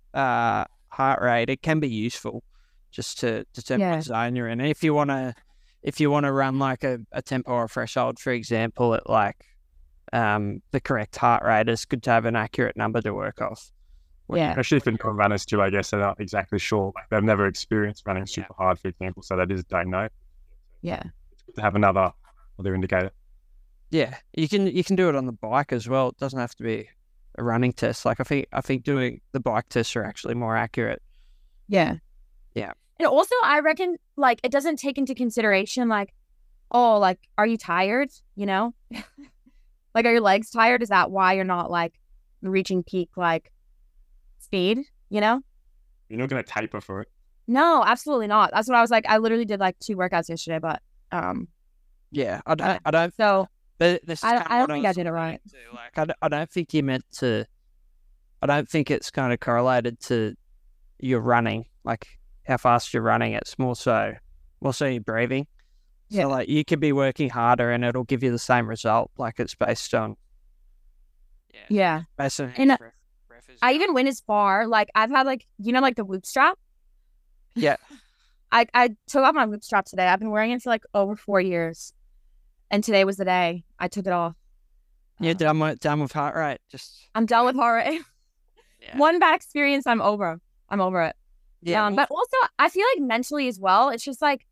heart rate, it can be useful just to determine what zone you're in. And if you want to run like a tempo or a threshold, for example, at like the correct heart rate, it's good to have an accurate number to work off. Yeah. Especially for runners too, I guess they're not exactly sure. Like they've never experienced running super hard, for example, so they just don't know. Yeah. It's good to have another indicator. Yeah, you can do it on the bike as well. It doesn't have to be a running test. Like I think doing the bike tests are actually more accurate. Yeah. Yeah. And also I reckon like it doesn't take into consideration like, oh, like, are you tired? Like, are your legs tired? Is that why you're not like reaching peak like speed? You're not going to taper for it. No, absolutely not. That's what I was like. I literally did like 2 workouts yesterday, but Yeah, I don't. so But this is I kind of don't what think I did it right. to. Like, I don't think you meant to. I don't think it's kind of correlated to your running, like how fast you're running. It's more so your breathing. Yeah. So like you could be working harder and it'll give you the same result. Like it's based on. Yeah. Based on. And I even went as far, like I've had like, like the Whoop strap. Yeah. I took off my Whoop strap today. I've been wearing it for like over 4 years. And today was the day I took it off. You're done with heart rate. I'm done with heart rate. Yeah. One bad experience, I'm over it. Yeah. But also I feel like mentally as well, it's just like,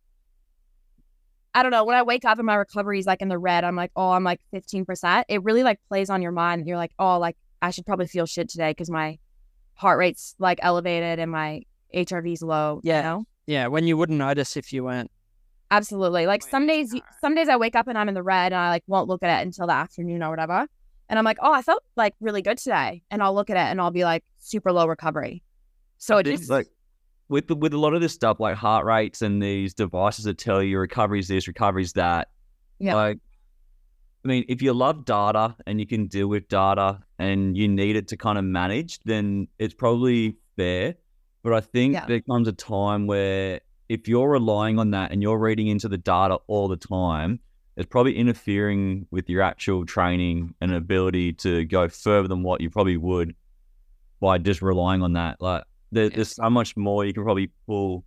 I don't know, when I wake up and my recovery is like in the red, I'm like, oh, I'm like 15%. It really like plays on your mind. You're like, oh, like I should probably feel shit today because my heart rate's like elevated and my HRV's low. Yeah. Yeah. When you wouldn't notice if you weren't. Absolutely. Like some days I wake up and I'm in the red and I like won't look at it until the afternoon or whatever. And I'm like, oh, I felt like really good today. And I'll look at it and I'll be like super low recovery. So it just like with a lot of this stuff, like heart rates and these devices that tell you recovery's this, recovery's that. Yeah. Like, I mean, if you love data and you can deal with data and you need it to kind of manage, then it's probably fair. But I think there comes a time where if you're relying on that and you're reading into the data all the time, it's probably interfering with your actual training and ability to go further than what you probably would by just relying on that. Like, there's so much more you can probably pull.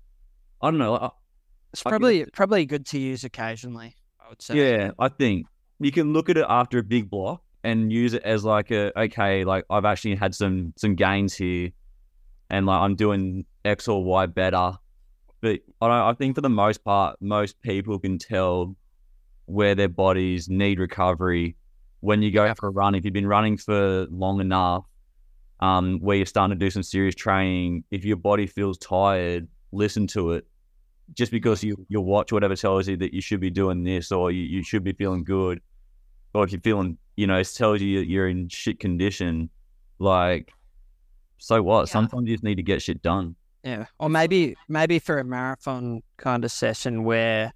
I don't know. It's probably good to use occasionally, I would say. Yeah, I think you can look at it after a big block and use it as like like I've actually had some gains here and like I'm doing X or Y better. But I think for the most part, most people can tell where their bodies need recovery when you go for a run. If you've been running for long enough, where you're starting to do some serious training, if your body feels tired, listen to it. Just because your watch or whatever tells you that you should be doing this or you should be feeling good, or if you're feeling, it tells you you're in shit condition, like, so what? Yeah. Sometimes you just need to get shit done. Yeah. Or maybe for a marathon kind of session where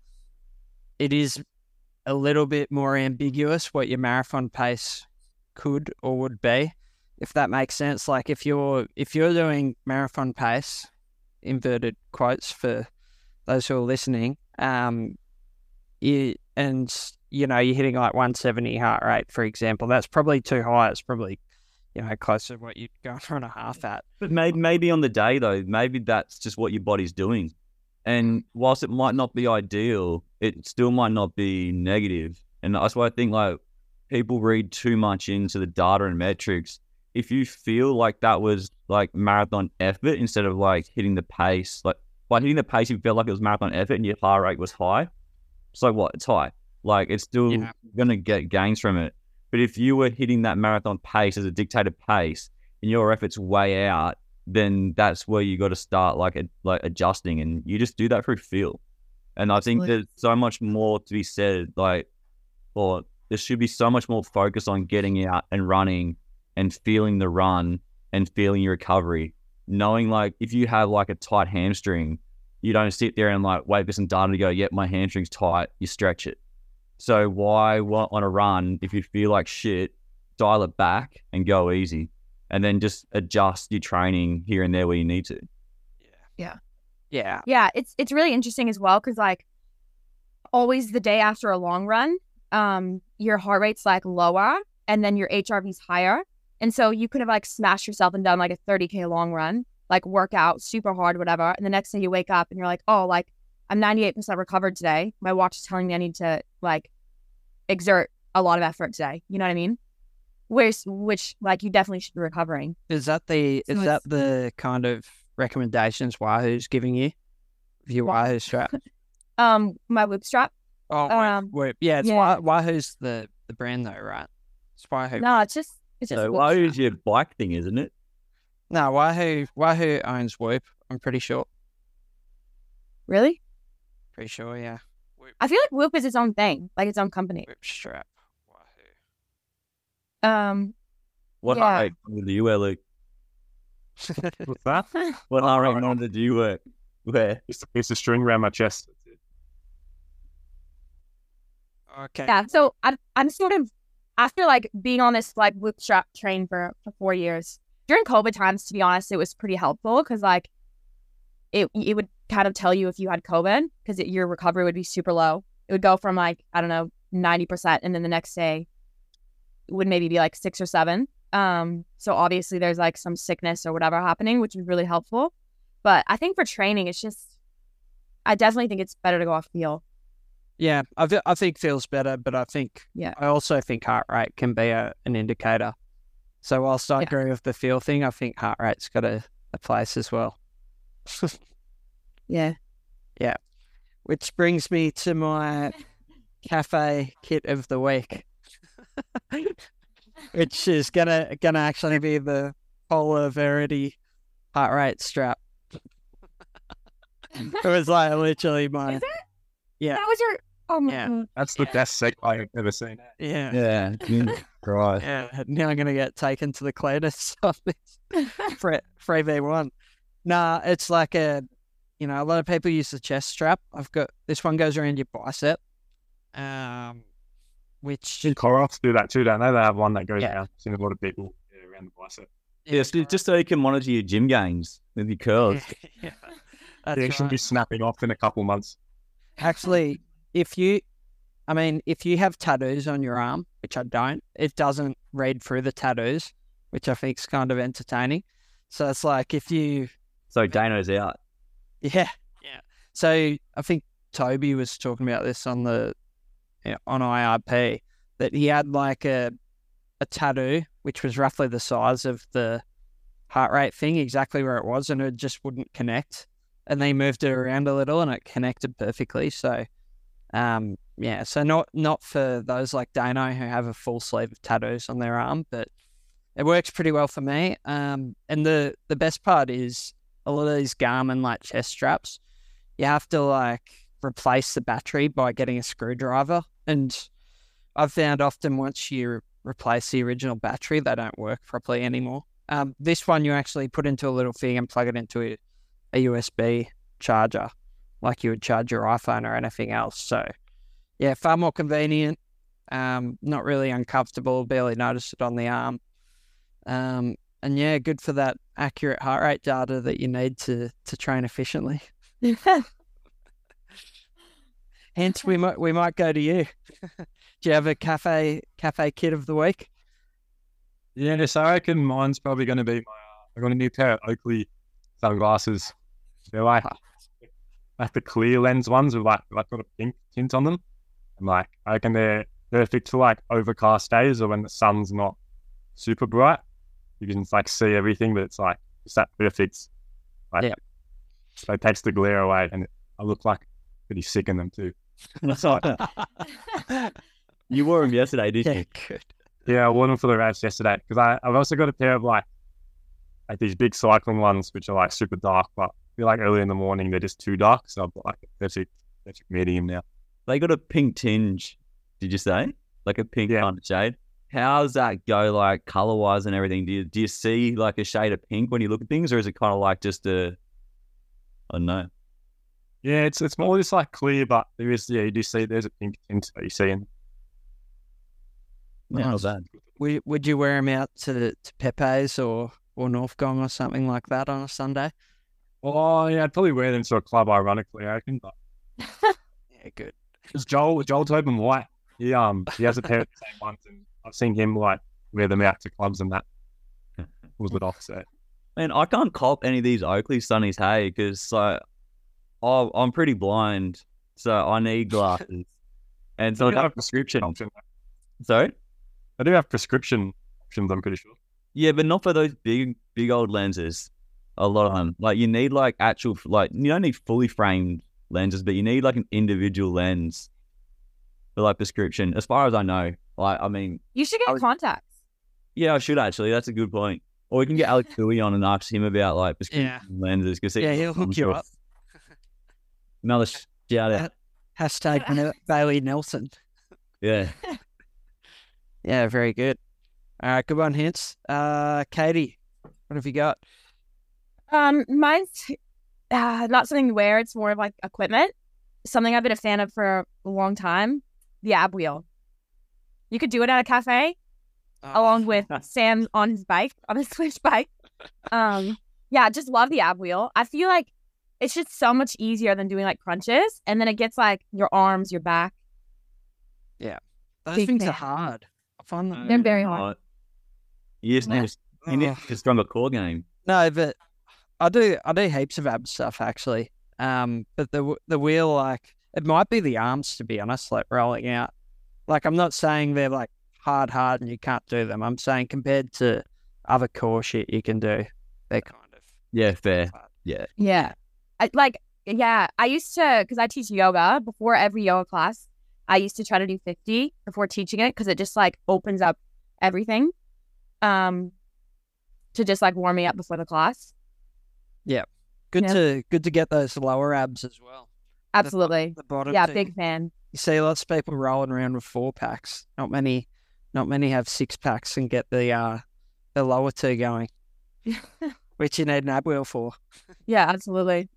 it is a little bit more ambiguous what your marathon pace could or would be, if that makes sense. Like if you're doing marathon pace, inverted quotes for those who are listening, you're hitting like 170 heart rate, for example, that's probably too high. It's probably, closer to what you'd go on a half at. But maybe on the day though, maybe that's just what your body's doing. And whilst it might not be ideal, it still might not be negative. And that's why I think like people read too much into the data and metrics. If you feel like that was like marathon effort instead of like hitting the pace, like by hitting the pace, you felt like it was marathon effort and your heart rate was high. So what? It's high. Like it's still Yeah. gonna get gains from it. But if you were hitting that marathon pace as a dictated pace and your effort's way out, then that's where you got to start like adjusting, and you just do that through feel. And I think there's so much more to be said, or there should be so much more focus on getting out and running and feeling the run and feeling your recovery. Knowing like if you have like a tight hamstring, you don't sit there and like wait for some data to go, yep, my hamstring's tight, you stretch it. So why on a run, if you feel like shit, dial it back and go easy, and then just adjust your training here and there where you need to. Yeah. Yeah, it's really interesting as well because like always the day after a long run, your heart rate's like lower and then your HRV's higher. And so you could have like smashed yourself and done like a 30K long run, like workout super hard, whatever. And the next day you wake up and you're like, oh, like I'm 98% recovered today. My watch is telling me I need to like exert a lot of effort today. You know what I mean? Which like you definitely should be recovering. Is that the kind of recommendations Wahoo's giving you? Your Wahoo strap? My Whoop strap. Oh, Whoop. Yeah, it's yeah. Wahoo's the brand though, right? It's Wahoo. No, it's just So Whoop why strap. is your bike thing, isn't it? No, Wahoo owns Whoop. I'm pretty sure. Really? Pretty sure, yeah. I feel like Whoop is its own thing, like its own company. Whoop strap. What Yeah. heart rate monitor do you wear, Luke? Wahoo. What's that? What heart rate monitor do you wear? Just a piece of string around my chest. That's it. Okay. Yeah, so I'm sort of after like being on this like Whoop strap train for 4 years. During COVID times, to be honest, it was pretty helpful because like it would kind of tell you if you had COVID because your recovery would be super low. It would go from like, I don't know, 90%, and then the next day it would maybe be like 6 or 7. So obviously there's like some sickness or whatever happening, which is really helpful. But I think for training, it's just, I definitely think it's better to go off feel. Yeah, I think feels better, but Yeah. I also think heart rate can be an indicator. So whilst I Yeah. agree with the feel thing, I think heart rate's got a place as well. Yeah. Which brings me to my cafe kit of the week, which is gonna actually be the Polar Verity heart rate strap. It was like literally my Is it? Yeah. That was your, oh my Yeah. God. That's the best segue I've ever seen. yeah. Yeah, right. Yeah, now I'm going to get taken to the cleaners on this free V1. Nah, it's like a lot of people use the chest strap. I've got, this one goes around your bicep, which, Koroks do that too, don't they? They have one that goes Yeah. around. I've seen a lot of people around the bicep. Yeah, so just so you can monitor your gym gains with your curls. yeah, They that's should right. be snapping off in a couple months. Actually, if you have tattoos on your arm, which I don't, it doesn't read through the tattoos, which I think is kind of entertaining. So it's like if you, So Dano's out. yeah. So I think Toby was talking about this on on IRP, that he had like a tattoo which was roughly the size of the heart rate thing, exactly where it was, and it just wouldn't connect. And they moved it around a little, and it connected perfectly. So, so not for those like Dano who have a full sleeve of tattoos on their arm, but it works pretty well for me. And the best part is a lot of these Garmin like chest straps, you have to like replace the battery by getting a screwdriver. And I've found often once you replace the original battery, they don't work properly anymore. This one you actually put into a little thing and plug it into a USB charger, like you would charge your iPhone or anything else. So yeah, far more convenient. Not really uncomfortable, barely notice it on the arm. And yeah, good for that accurate heart rate data that you need to train efficiently. Hence, we might go to you. Do you have a cafe kit of the week? Yeah, so I reckon mine's probably going to be I got a new pair of Oakley sunglasses. They're like the clear lens ones with like got a pink tint on them. And I reckon they're perfect for like overcast days or when the sun's not super bright. You can like see everything, but it's like it's that perfect. So it takes the glare away, and I look like pretty sick in them too. You wore them yesterday, didn't Yeah, you? good. Yeah, I wore them for the race yesterday because I've also got a pair of like these big cycling ones which are like super dark, but I feel like early in the morning they're just too dark. So I've got like a perfect medium now. They got a pink tinge, did you say? Like a pink Yeah. kind of shade. How's that go, like color wise and everything? Do you see like a shade of pink when you look at things, or is it kind of like just I don't know. Yeah, it's more just like clear, but there is you do see there's a pink tint that you see in. Yeah, not Nice. bad. Would you wear them out to Pepe's or Northgong or something like that on a Sunday? Oh yeah, I'd probably wear them to a club, ironically, I reckon. But Yeah, good. because Joel Tobin White, he has a pair of the same ones, and I've seen him like wear them out to clubs and that. Was it off so? Man, I can't cop any of these Oakley Sunnies, hey, because like, I'm pretty blind, so I need glasses, and so I They do don't have have prescription. option. Sorry. They do have prescription options, I'm pretty sure. Yeah, but not for those big old lenses. A lot of them, like you need like actual, like you don't need fully framed lenses, but you need like an individual lens for like prescription. As far as I know, like I mean, You should get contacts. yeah, I should actually. That's a good point. Or we can get Alex Tui on and ask him about like prescription lenses because Yeah, he'll hook you up. Another shout out. Hashtag Bailey Nelson. Yeah. Yeah, very good. All right, good one, Hints. Katie, what have you got? Mine's not something to wear. It's more of like equipment. Something I've been a fan of for a long time. The ab wheel. You could do it at a cafe along with Sam on his bike, on his Switch bike. Yeah, just love the ab wheel. I feel like it's just so much easier than doing like crunches, and then it gets like your arms, your back. Those big things are fan. hard. I find them. They're very hard. You just need a stronger core game. No, but I do heaps of ab stuff actually. But the wheel, like, it might be the arms, to be honest, like rolling out. Like, I'm not saying they're like hard and you can't do them. I'm saying compared to other core shit you can do, they're kind of Yeah, fair. hard. Yeah. Yeah. I used to, because I teach yoga, before every yoga class, I used to try to do 50 before teaching it because it just like opens up everything to just like warm me up before the class. Good Yeah. to get those lower abs as well. Absolutely. The bottom Yeah, two. big fan. You see lots of people rolling around with 4-packs. Not many have 6-packs and get the lower two going, which you need an ab wheel for. Yeah, absolutely.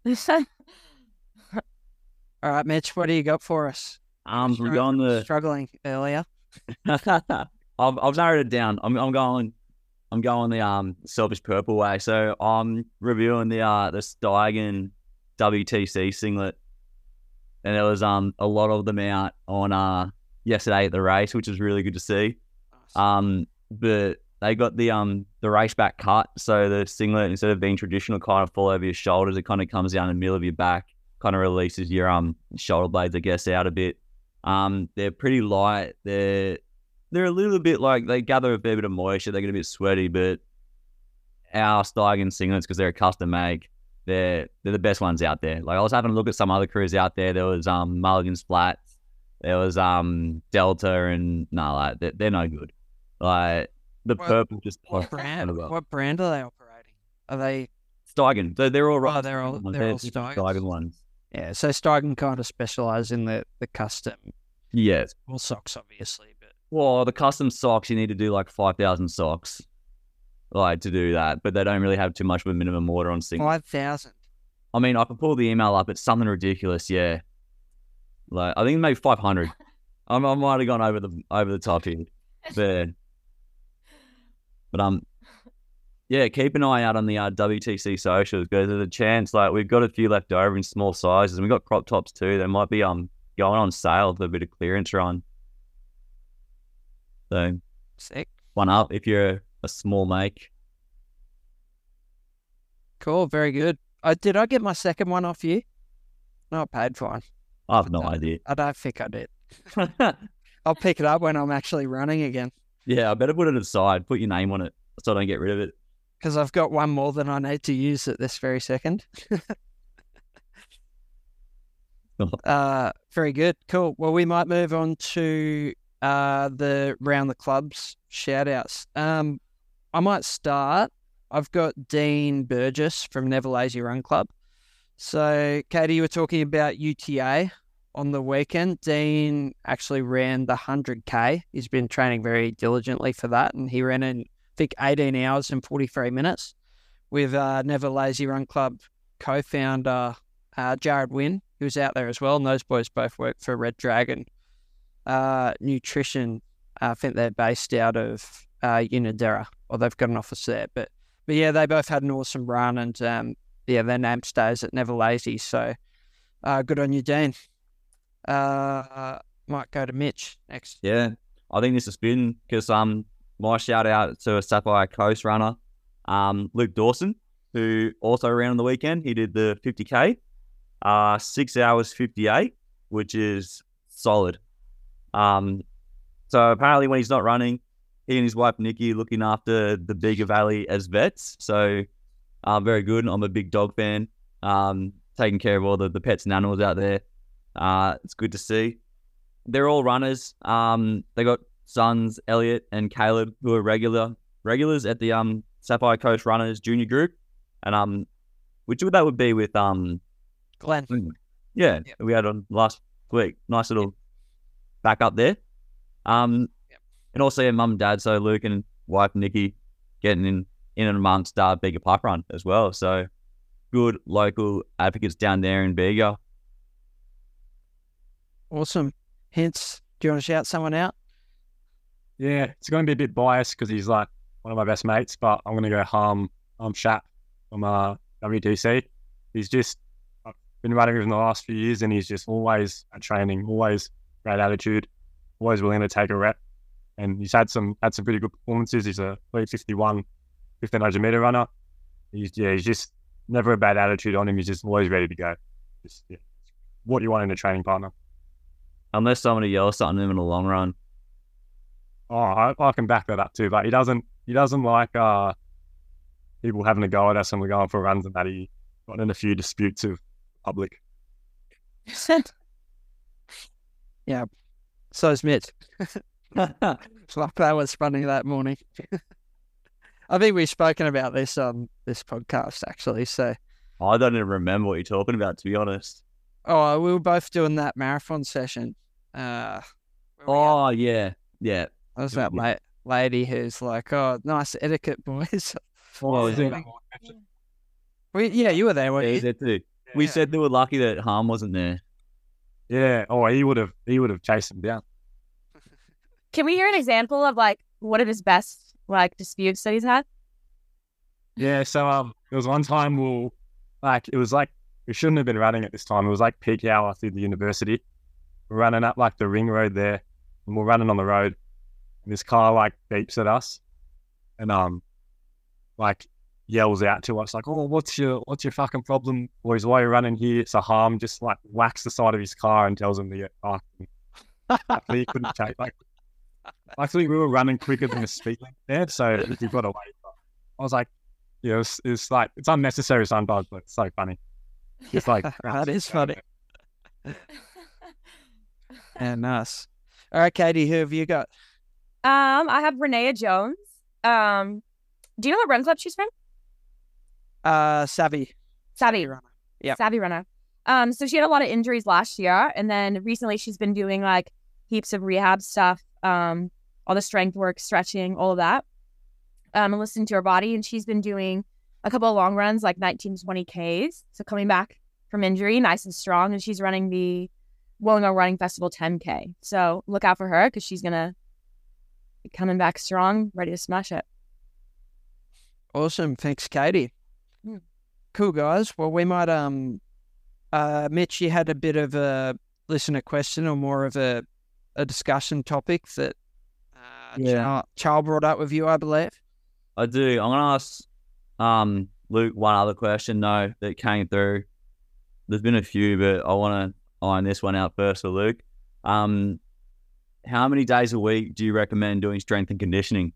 All right, Mitch, what do you got for us? We're going the. Struggling earlier. I've narrowed it down. I'm going the Selfish Purple way. So I'm reviewing the Steigen WTC singlet, and there was a lot of them out on yesterday at the race, which was really good to see. But they got the race back cut, so the singlet, instead of being traditional, kind of fall over your shoulders, it kind of comes down the middle of your back, kind of releases your shoulder blades, I guess, out a bit. They're pretty light. They're a little bit like, they gather a fair bit of moisture. They get a bit sweaty, but our Steigen singlets, because they're a custom make, they're the best ones out there. Like, I was having a look at some other crews out there. There was Mulligan's Flats, there was Delta, and they're no good. Like, the What- purple just What pops brand? out of it. What brand are they operating? Are they? Steigen. They're all right. Oh, they're all Steigens. Steigen ones. Yeah. So Steigen kind of specialize in the custom Yeah. wool socks, obviously, but Well, the custom socks, you need to do like 5,000 socks, like, to do that. But they don't really have too much of a minimum order on singles. 5,000. I mean, I can pull the email up. It's something ridiculous, yeah. Like, I think maybe 500. I might have gone over the top here, but yeah, keep an eye out on the WTC socials, because there's a chance, like, we've got a few left over in small sizes, and we've got crop tops too. They might be going on sale for a bit of clearance run. So Sick. one up if you're a small make. Cool. Very good. Did I get my second one off you? No, I paid for one. I have no idea. I don't think I did. I'll pick it up when I'm actually running again, Yeah, I better put it aside. Put your name on it so I don't get rid of it. because I've got one more than I need to use at this very second. Very good. Cool. Well, we might move on to the round the clubs shout outs. I might start. I've got Dean Burgess from Never Lazy Run Club. So, Katie, you were talking about UTA on the weekend. Dean actually ran the 100K. He's been training very diligently for that, and he ran in, I think, 18 hours and 43 minutes with Never Lazy Run Club co-founder Jared Wynn, who was out there as well. And those boys both work for Red Dragon Nutrition. I think they're based out of Unadera, or they've got an office there. But yeah, they both had an awesome run, and their name stays at Never Lazy. So good on you, Dean. Might go to Mitch next. Yeah, I think this is fitting because my shout out to a Sapphire Coast runner, Luke Dawson, who also ran on the weekend. He did the 50K, 6 hours 58, which is solid. So apparently when he's not running, he and his wife Nikki looking after the Bega Valley as vets. So very good. I'm a big dog fan. Taking care of all the pets and animals out there. It's good to see. They're all runners. They got sons, Elliot and Caleb, who are regulars at the Sapphire Coast Runners Junior Group. And which that would be with Glenn. Yeah, we had on last week. Nice little backup there. And also mum and dad, so Luke and wife Nikki getting in and amongst Bega Park Run as well. So good local advocates down there in Bega. Awesome. Hence, do you want to shout someone out? Yeah, it's going to be a bit biased because he's like one of my best mates, but I'm going to go Shap from WTC. He's just, I've been running with him the last few years, and he's just always at training, always great attitude, always willing to take a rep. And he's had some pretty good performances. He's a 351 1500 meter runner. He's just never a bad attitude on him. He's just always ready to go. Just what you want in a training partner. Unless somebody yells something at him in the long run. Oh, I can back that up too. But he doesn't like people having a go at us when we're going for runs, and that he got in a few disputes with public. Yeah. So's Mitch. Like that was funny that morning. I think we've spoken about this on this podcast actually. So I don't even remember what you're talking about, to be honest. Oh, we were both doing that marathon session. Yeah. That was that lady who's like, "Oh, nice etiquette, boys." Oh, yeah, you were there, weren't you? There too. We said they were lucky that Harm wasn't there. Yeah. Oh, he would have chased him down. Can we hear an example of like one of his best like disputes that he's had? Yeah. So there was one time we shouldn't have been running at this time. It was like peak hour through the university. We're running up like the ring road there, and we're running on the road. And this car like beeps at us, and like yells out to us like, "Oh, what's your fucking problem, boys? Why are you running here?" So Harm just like whacks the side of his car and tells him to get parked. Luckily, he couldn't take. Luckily, we were running quicker than the speed limit there, so we got away. I was like, it's like it's unnecessary sometimes, but it's so funny. It's like that is funny. Yeah, nice. All right, Katie, who have you got? I have Renea Jones. Do you know what run club she's from? Savvy runner. Yeah, Savvy runner. So she had a lot of injuries last year, and then recently she's been doing like heaps of rehab stuff, all the strength work, stretching, all of that. And listening to her body, and she's been doing a couple of long runs, like 19 to 20 Ks. So coming back from injury, nice and strong, and she's running the Wollongong Running Festival 10K. So look out for her because she's gonna be coming back strong, ready to smash it. Awesome, thanks, Katie. Cool, guys. Well, we might Mitch, you had a bit of a listener question or more of a discussion topic that Charles brought up with you, I believe. I do. I'm gonna ask Luke one other question though that came through. There's been a few, but I want to iron this one out first for Luke. How many days a week do you recommend doing strength and conditioning?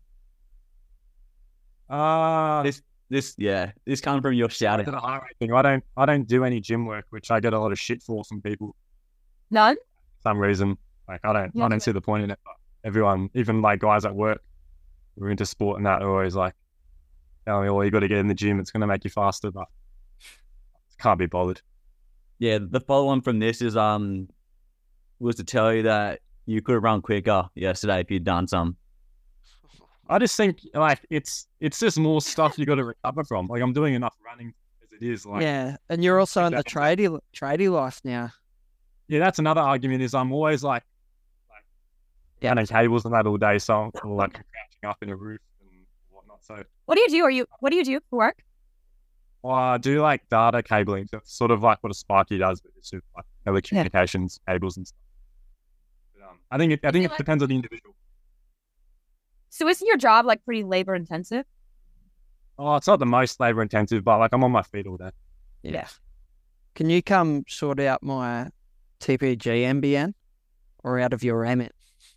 This comes from your shout out. I don't do any gym work, which I get a lot of shit for from people. None? For some reason. Like I Yeah. don't see the point in it. But everyone, even like guys at work who are into sport and that, are always like telling me, "Well, you got to get in the gym. It's going to make you faster." But can't be bothered. Yeah, the follow on from this is was to tell you that you could have run quicker yesterday if you'd done some. I just think like it's just more stuff you got to recover from. Like I'm doing enough running as it is. Like Yeah, and you're also in the tradie life now. yeah, that's another argument. Is I'm always like running cables and that all day, so I'm like crouching up in a roof and whatnot. So What do you do? What do you do for work? I do like data cabling. So it's sort of like what a Sparky does, but it's just like telecommunications cables and stuff. But, I think it depends on the individual. So isn't your job like pretty labor intensive? Oh, it's not the most labor intensive, but like I'm on my feet all day. Yeah. Can you come sort out my TPG MBN or out of your remit?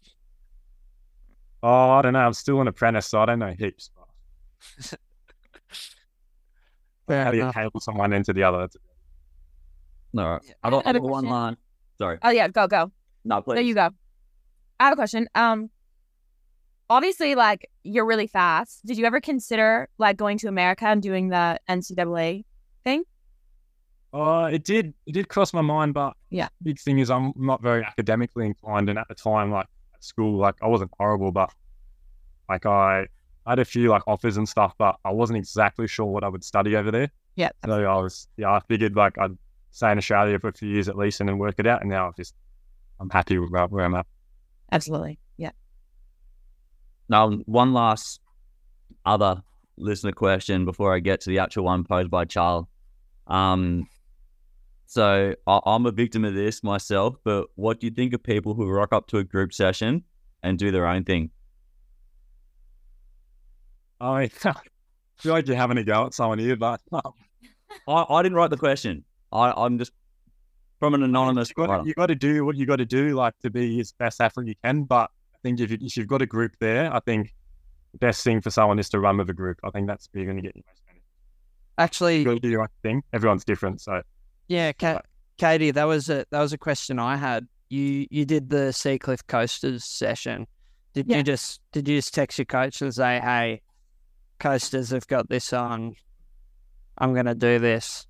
Oh, I don't know. I'm still an apprentice, so I don't know heaps. Fair How do you enough. cable someone into the other? That's All right. Yeah. I got I have a one question. line. Sorry. Oh yeah, go. No, please. There you go. I have a question. Obviously, like you're really fast. Did you ever consider like going to America and doing the NCAA thing? It did cross my mind, but Yeah. big thing is I'm not very academically inclined, and at the time, like at school, like I wasn't horrible, but like I had a few like offers and stuff, but I wasn't exactly sure what I would study over there. Yeah. So I figured like I'd stay in Australia for a few years at least and then work it out, and now I'm happy with where I'm at. Absolutely. Yeah. Now, one last other listener question before I get to the actual one posed by Charles. So I'm a victim of this myself, but what do you think of people who rock up to a group session and do their own thing? I feel like you're having a go at someone here, but I didn't write the question. I'm just from an anonymous. you got to do what you got to do, like to be his best athlete you can. But I think if you've got a group there, I think the best thing for someone is to run with a group. I think that's where you're going to get your most benefit. Actually, You got to do your own thing. Everyone's different, so yeah, Katie, that was a question I had. You did the Seacliff Coasters session. Did Yeah. you just text your coach and say, "Hey, Coasters have got this on. I'm going to do this."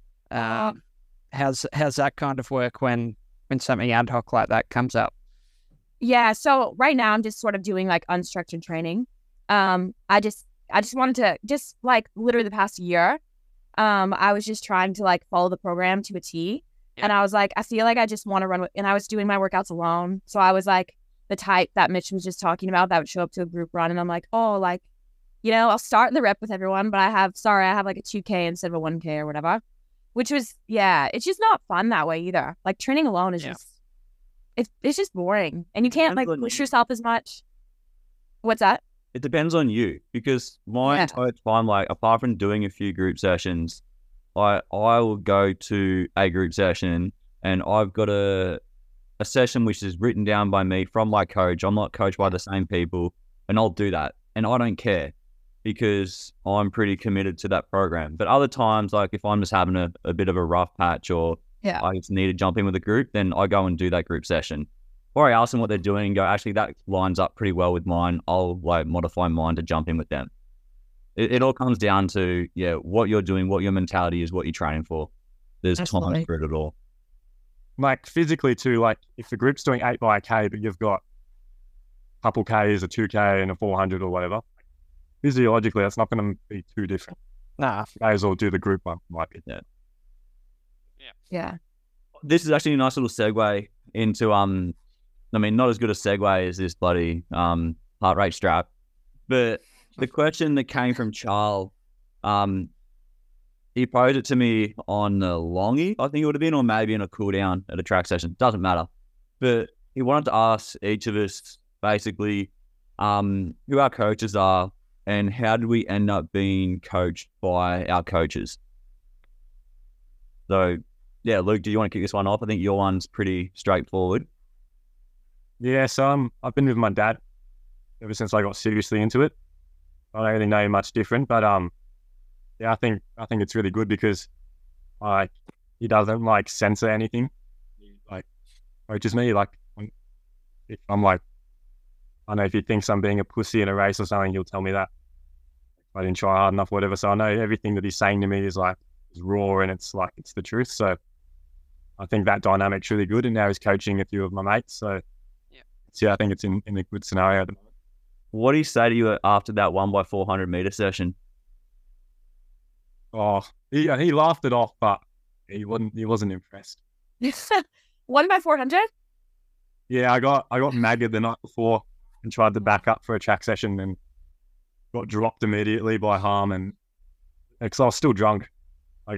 How's that kind of work when something ad hoc like that comes up? Yeah. So right now I'm just sort of doing like unstructured training. I just wanted to just like literally the past year, I was just trying to like follow the program to a T. Yeah. And I was like, I feel like I just want to run and I was doing my workouts alone. So I was like the type that Mitch was just talking about that would show up to a group run. And I'm like, oh, like, I'll start the rep with everyone, but I have like a 2K instead of a 1K or whatever, which was, it's just not fun that way either. Like training alone is just, it's just boring and you can't like push yourself as much. What's that? It depends on you, because my entire time, like apart from doing a few group sessions, I will go to a group session and I've got a session which is written down by me from my coach. I'm not coached by the same people, and I'll do that, and I don't care because I'm pretty committed to that program. But other times, like if I'm just having a bit of a rough patch or I just need to jump in with a group, then I go and do that group session. Or I ask them what they're doing and go, actually, that lines up pretty well with mine. I'll like modify mine to jump in with them. It all comes down to, what you're doing, what your mentality is, what you're training for. There's time for it at all. Like physically too, like if the group's doing 8 by a K, but you've got a couple Ks, a 2K and a 400 or whatever, physiologically, that's not going to be too different. Nah. May as well do the group one, might be. Yeah. This is actually a nice little segue into, not as good a segue as this bloody heart rate strap, but the question that came from Charles, he posed it to me on the longie, I think it would have been, or maybe in a cool down at a track session. Doesn't matter. But he wanted to ask each of us basically who our coaches are and how did we end up being coached by our coaches. So, Luke, do you want to kick this one off? I think your one's pretty straightforward. Yeah, so I've been with my dad ever since I got seriously into it. I don't really know much different, but I think it's really good because he doesn't like censor anything. coaches me. Like, if I'm like, I know if he thinks I'm being a pussy in a race or something, he'll tell me that I didn't try hard enough, whatever. So I know everything that he's saying to me is raw, and it's the truth. So I think that dynamic's really good. And now he's coaching a few of my mates. So I think it's in a good scenario at the moment. What do you say to you after that 1x400 meter session? Oh, he laughed it off, but he wasn't impressed. 1x400? Yeah, I got maggoted the night before and tried to back up for a track session and got dropped immediately by Harm, and because I was still drunk. Like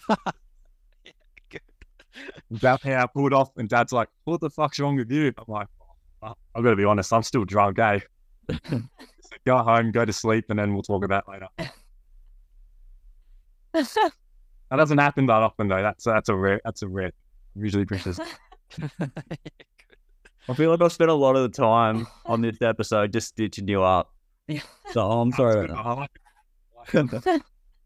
I pulled off, and Dad's like, "What the fuck's wrong with you?" I'm like, I've got to be honest, I'm still drunk, eh? Go home, go to sleep, and then we'll talk about it later. That doesn't happen that often, though. That's a rare. Usually, Princess. I feel like I've spent a lot of the time on this episode just stitching you up. So I'm sorry about that.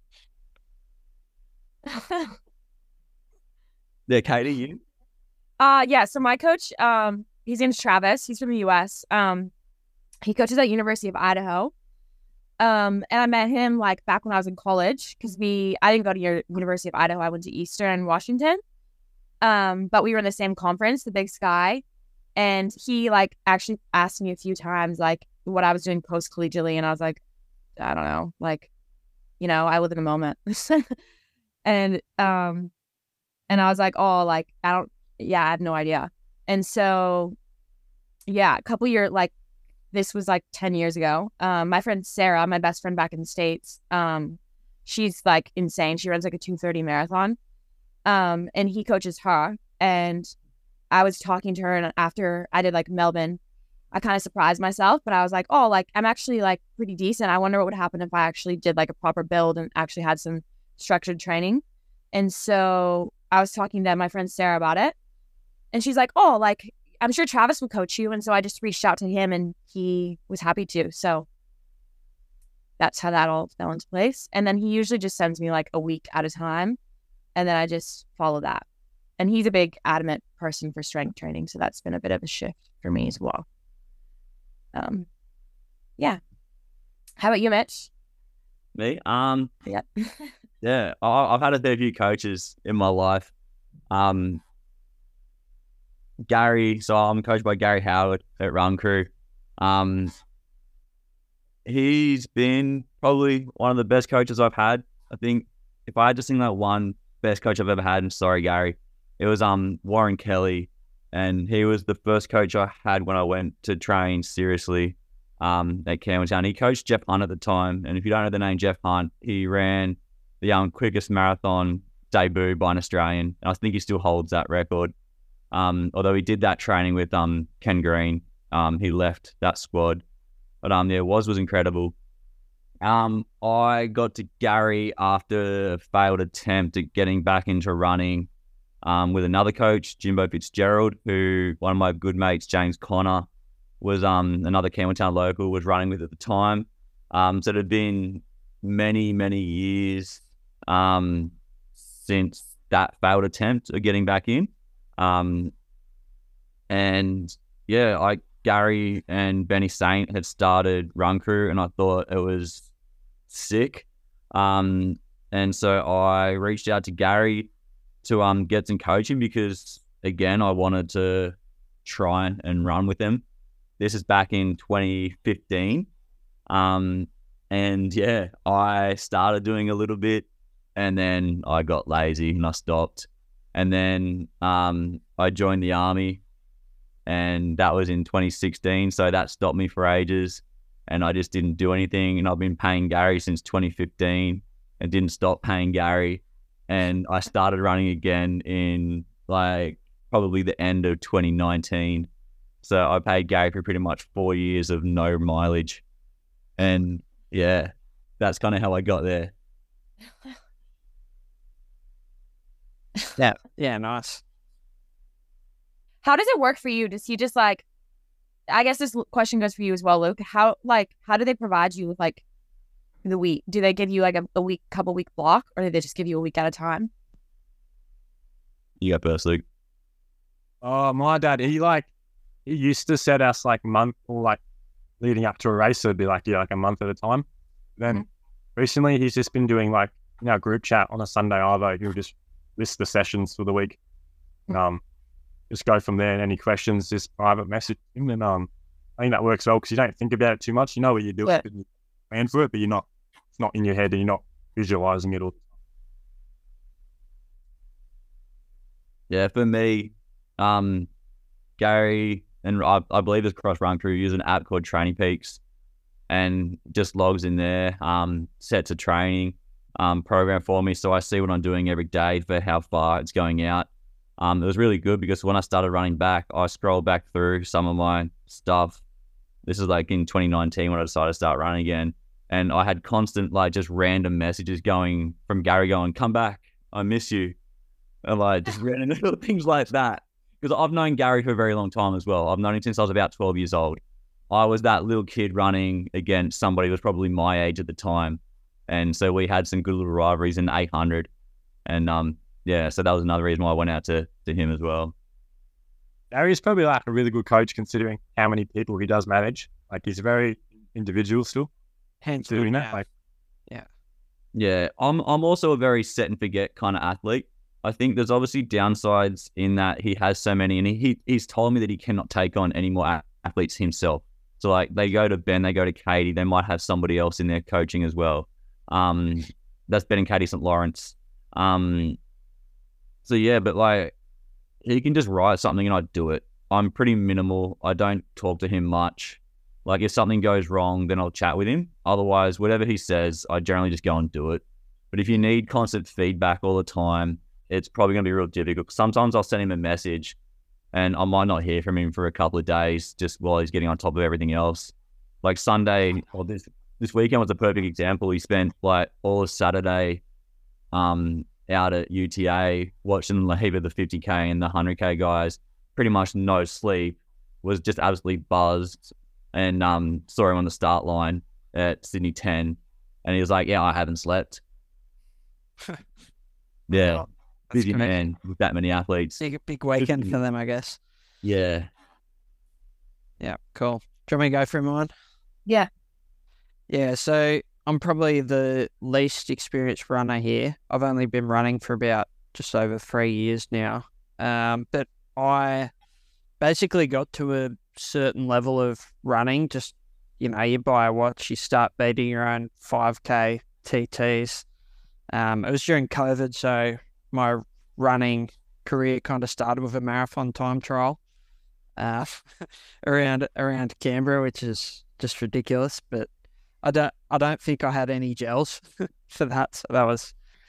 Yeah, Katie, you? Yeah. So my coach, his name's Travis. He's from the US. He coaches at University of Idaho. And I met him like back when I was in college because I didn't go to University of Idaho. I went to Eastern Washington. But we were in the same conference, the Big Sky. And he like actually asked me a few times like what I was doing post collegiately, and I was like, I don't know, like, I live in the moment. And I was like, oh, like I have no idea. And so a couple years, like this was like 10 years ago. My friend Sarah, my best friend back in the States, she's like insane. She runs like a 2:30 marathon. And he coaches her, and I was talking to her, and after I did like Melbourne, I kind of surprised myself, but I was like, oh, like I'm actually like pretty decent. I wonder what would happen if I actually did like a proper build and actually had some structured training. And so I was talking to my friend Sarah about it, and she's like, oh, like I'm sure Travis would coach you. And so I just reached out to him, and he was happy to. So that's how that all fell into place. And then he usually just sends me like a week at a time, and then I just follow that. And he's a big adamant person for strength training. So that's been a bit of a shift for me as well. Yeah. How about you, Mitch? Me? Yeah. Yeah, I've had a fair few coaches in my life. Gary, so I'm coached by Gary Howard at Run Crew. He's been probably one of the best coaches I've had. I think if I had to single out one best coach I've ever had, and sorry, Gary, it was Warren Kelly, and he was the first coach I had when I went to train seriously at Campbelltown. He coached Jeff Hunt at the time, and if you don't know the name Jeff Hunt, he ran the quickest marathon debut by an Australian, and I think he still holds that record. Although he did that training with Ken Green, he left that squad, but was incredible. I got to Gary after a failed attempt at getting back into running with another coach, Jimbo Fitzgerald, who one of my good mates, James Connor, was another Campbelltown local, was running with at the time. So it had been many, many years since that failed attempt of getting back in. And yeah, Gary and Benny Saint had started Run Crew, and I thought it was sick. And so I reached out to Gary to get some coaching because, again, I wanted to try and run with him. This is back in 2015. And yeah, I started doing a little bit, and then I got lazy and I stopped. And then I joined the Army, and that was in 2016. So that stopped me for ages, and I just didn't do anything. And I've been paying Gary since 2015 and didn't stop paying Gary. And I started running again in like probably the end of 2019. So I paid Gary for pretty much 4 years of no mileage. And yeah, that's kind of how I got there. Yeah, nice. How does it work for you? Does he just like, I guess this question goes for you as well, Luke. How do they provide you with like the week? Do they give you like a couple week block, or do they just give you a week at a time? You go first, Luke. Oh, my dad, he used to set us like month or like leading up to a race. So it'd be like, like a month at a time. Then recently he's just been doing like, group chat on a Sunday Arvo. He'll just list the sessions for the week. Just go from there. And any questions, just private message him. And I think that works well because you don't think about it too much. You know what you're doing, you plan for it, but it's not in your head and you're not visualizing it all. Yeah, for me, Gary and I believe it's Cross Run Crew use an app called Training Peaks, and just logs in there, sets a training program for me, so I see what I'm doing every day for how far it's going out. It was really good because when I started running back, I scrolled back through some of my stuff. This is like in 2019 when I decided to start running again, and I had constant like just random messages going from Gary going, "Come back, I miss you," and like just random little things like that. Because I've known Gary for a very long time as well. I've known him since I was about 12 years old. I was that little kid running against somebody who was probably my age at the time. And so we had some good little rivalries in 800. And so that was another reason why I went out to him as well. Gary's probably like a really good coach considering how many people he does manage. Like he's very individual still. Hence doing that. Yeah. I'm also a very set and forget kind of athlete. I think there's obviously downsides in that he has so many, and he's told me that he cannot take on any more athletes himself. So like they go to Ben, they go to Katie, they might have somebody else in their coaching as well. That's Ben and Katie St. Lawrence. So yeah, but like he can just write something and I do it. I'm pretty minimal. I don't talk to him much. Like if something goes wrong, then I'll chat with him. Otherwise, whatever he says, I generally just go and do it. But if you need constant feedback all the time, it's probably going to be real difficult. Sometimes I'll send him a message and I might not hear from him for a couple of days just while he's getting on top of everything else. Like Sunday, or this weekend was a perfect example. He spent like all of Saturday out at UTA watching the heap of the 50K and the 100K guys, pretty much no sleep, was just absolutely buzzed, and saw him on the start line at Sydney 10 and he was like, yeah, I haven't slept. Yeah. Wow. Busy man with that many athletes. Big weekend for them, I guess. Yeah. Yeah, cool. Do you want me to go through mine? Yeah. Yeah, so I'm probably the least experienced runner here. I've only been running for about just over 3 years now. But I basically got to a certain level of running. Just, you buy a watch, you start beating your own 5K TTs. It was during COVID, so my running career kind of started with a marathon time trial around Canberra, which is just ridiculous. But I don't think I had any gels for that. So that was,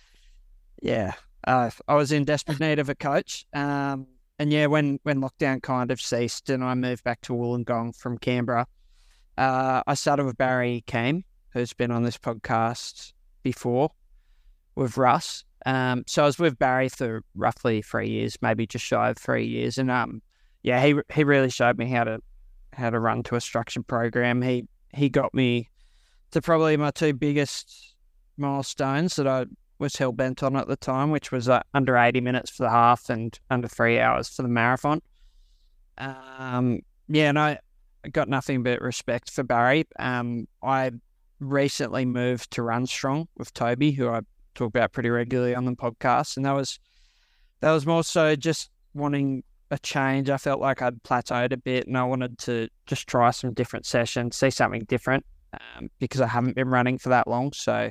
I was in desperate need of a coach. And yeah, when lockdown kind of ceased and I moved back to Wollongong from Canberra, I started with Barry Keane, who's been on this podcast before with Russ. So I was with Barry for roughly 3 years, maybe just shy of 3 years. And he really showed me how to run to a structured program. He got me to probably my two biggest milestones that I was hell bent on at the time, which was under 80 minutes for the half and under 3 hours for the marathon. And I got nothing but respect for Barry. I recently moved to Run Strong with Toby, who I talk about pretty regularly on the podcast, and that was more so just wanting a change. I felt like I'd plateaued a bit and I wanted to just try some different sessions, see something different, because I haven't been running for that long. So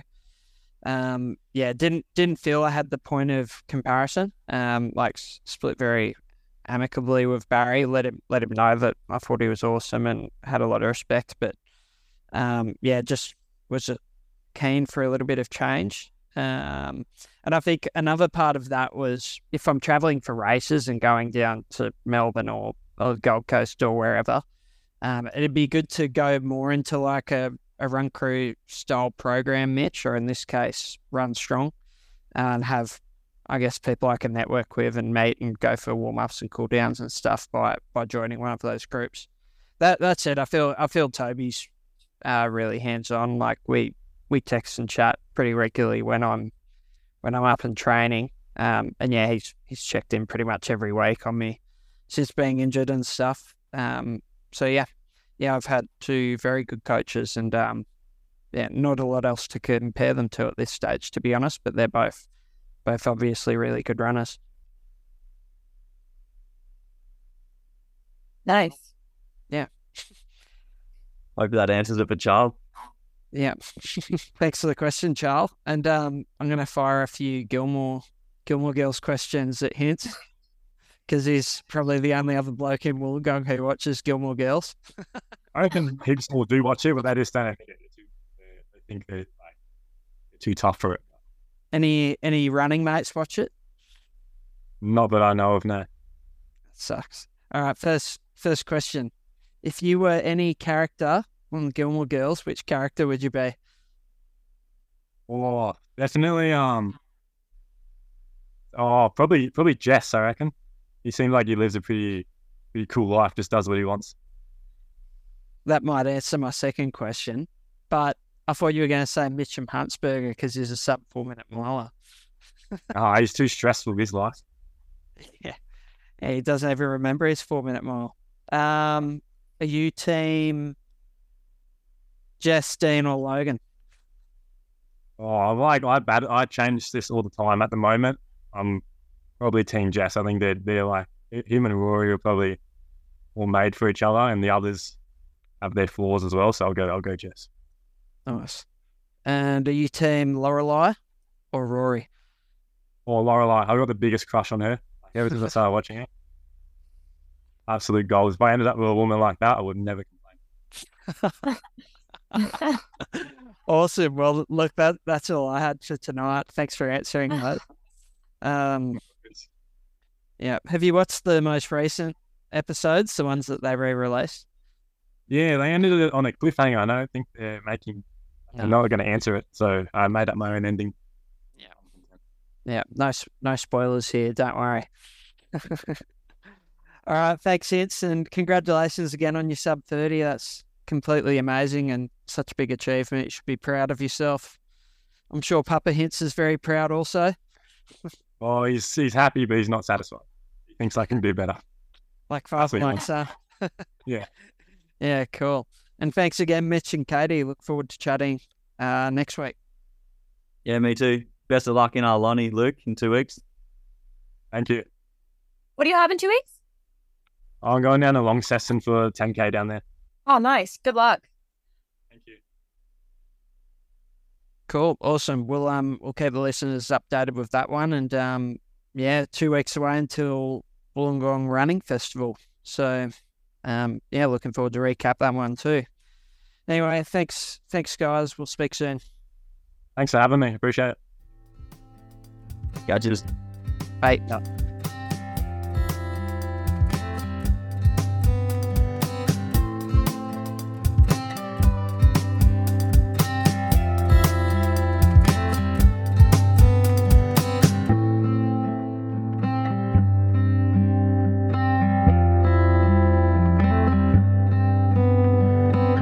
didn't feel I had the point of comparison. Split very amicably with Barry, let him know that I thought he was awesome and had a lot of respect, but just was keen for a little bit of change. And I think another part of that was if I'm traveling for races and going down to Melbourne or Gold Coast or wherever, it'd be good to go more into like a Run Crew style program, Mitch, or in this case, Run Strong, and have, I guess, people I can network with and meet and go for warm-ups and cool-downs and stuff by joining one of those groups. That said, I feel Toby's really hands-on. Like we text and chat pretty regularly when I'm up and training. He's checked in pretty much every week on me since being injured and stuff. So yeah, I've had two very good coaches, and not a lot else to compare them to at this stage, to be honest. But they're both obviously really good runners. Nice. Yeah. Hope that answers it for Charles. Yeah. Thanks for the question, Charles. And I'm going to fire a few Gilmore Girls questions at Hints, because he's probably the only other bloke in Wollongong who watches Gilmore Girls. I reckon heaps more do watch it, but they just don't think they're too tough for it. Any running mates watch it? Not that I know of, no. That sucks. All right, first question. If you were any character on Gilmore Girls, which character would you be? Oh, definitely. Probably Jess. I reckon. He seems like he lives a pretty cool life. Just does what he wants. That might answer my second question, but I thought you were going to say Mitchum Huntsberger because he's a sub 4 minute miler. He's too stressful with his life. Yeah, he doesn't even remember his 4 minute mile. Are you team Jess, Dean, or Logan? Oh, I change this all the time. At the moment, I'm probably team Jess. I think they're like him and Rory are probably all made for each other, and the others have their flaws as well. So I'll go Jess. Nice. And are you team Lorelai or Rory? Or Lorelai. I've got the biggest crush on her. Ever since I started watching her. Absolute goals. If I ended up with a woman like that, I would never complain. Awesome. Well, look, that's all I had for tonight. Thanks for answering that. Yeah. Have you watched the most recent episodes, the ones that they re-released? Yeah, they ended it on a cliffhanger. I don't think they're not going to answer it, so I made up my own ending. Yeah. No spoilers here. Don't worry. All right. Thanks, Hints, and congratulations again on your sub 30. That's completely amazing and such a big achievement. You should be proud of yourself. I'm sure Papa Hints is very proud also. Oh, he's happy, but he's not satisfied. He thinks I can do better. Like Father, like son. Yeah. Yeah, cool. And thanks again, Mitch and Katie. Look forward to chatting next week. Yeah, me too. Best of luck in our Lonnie, Luke, in 2 weeks. Thank you. What do you have in 2 weeks? I'm going down to Launceston for 10K down there. Oh, nice. Good luck. Thank you. Cool. Awesome. We'll keep the listeners updated with that one. And 2 weeks away until Wollongong Running Festival. So looking forward to recap that one too. Anyway, thanks guys. We'll speak soon. Thanks for having me. Appreciate it. Catches. Bye.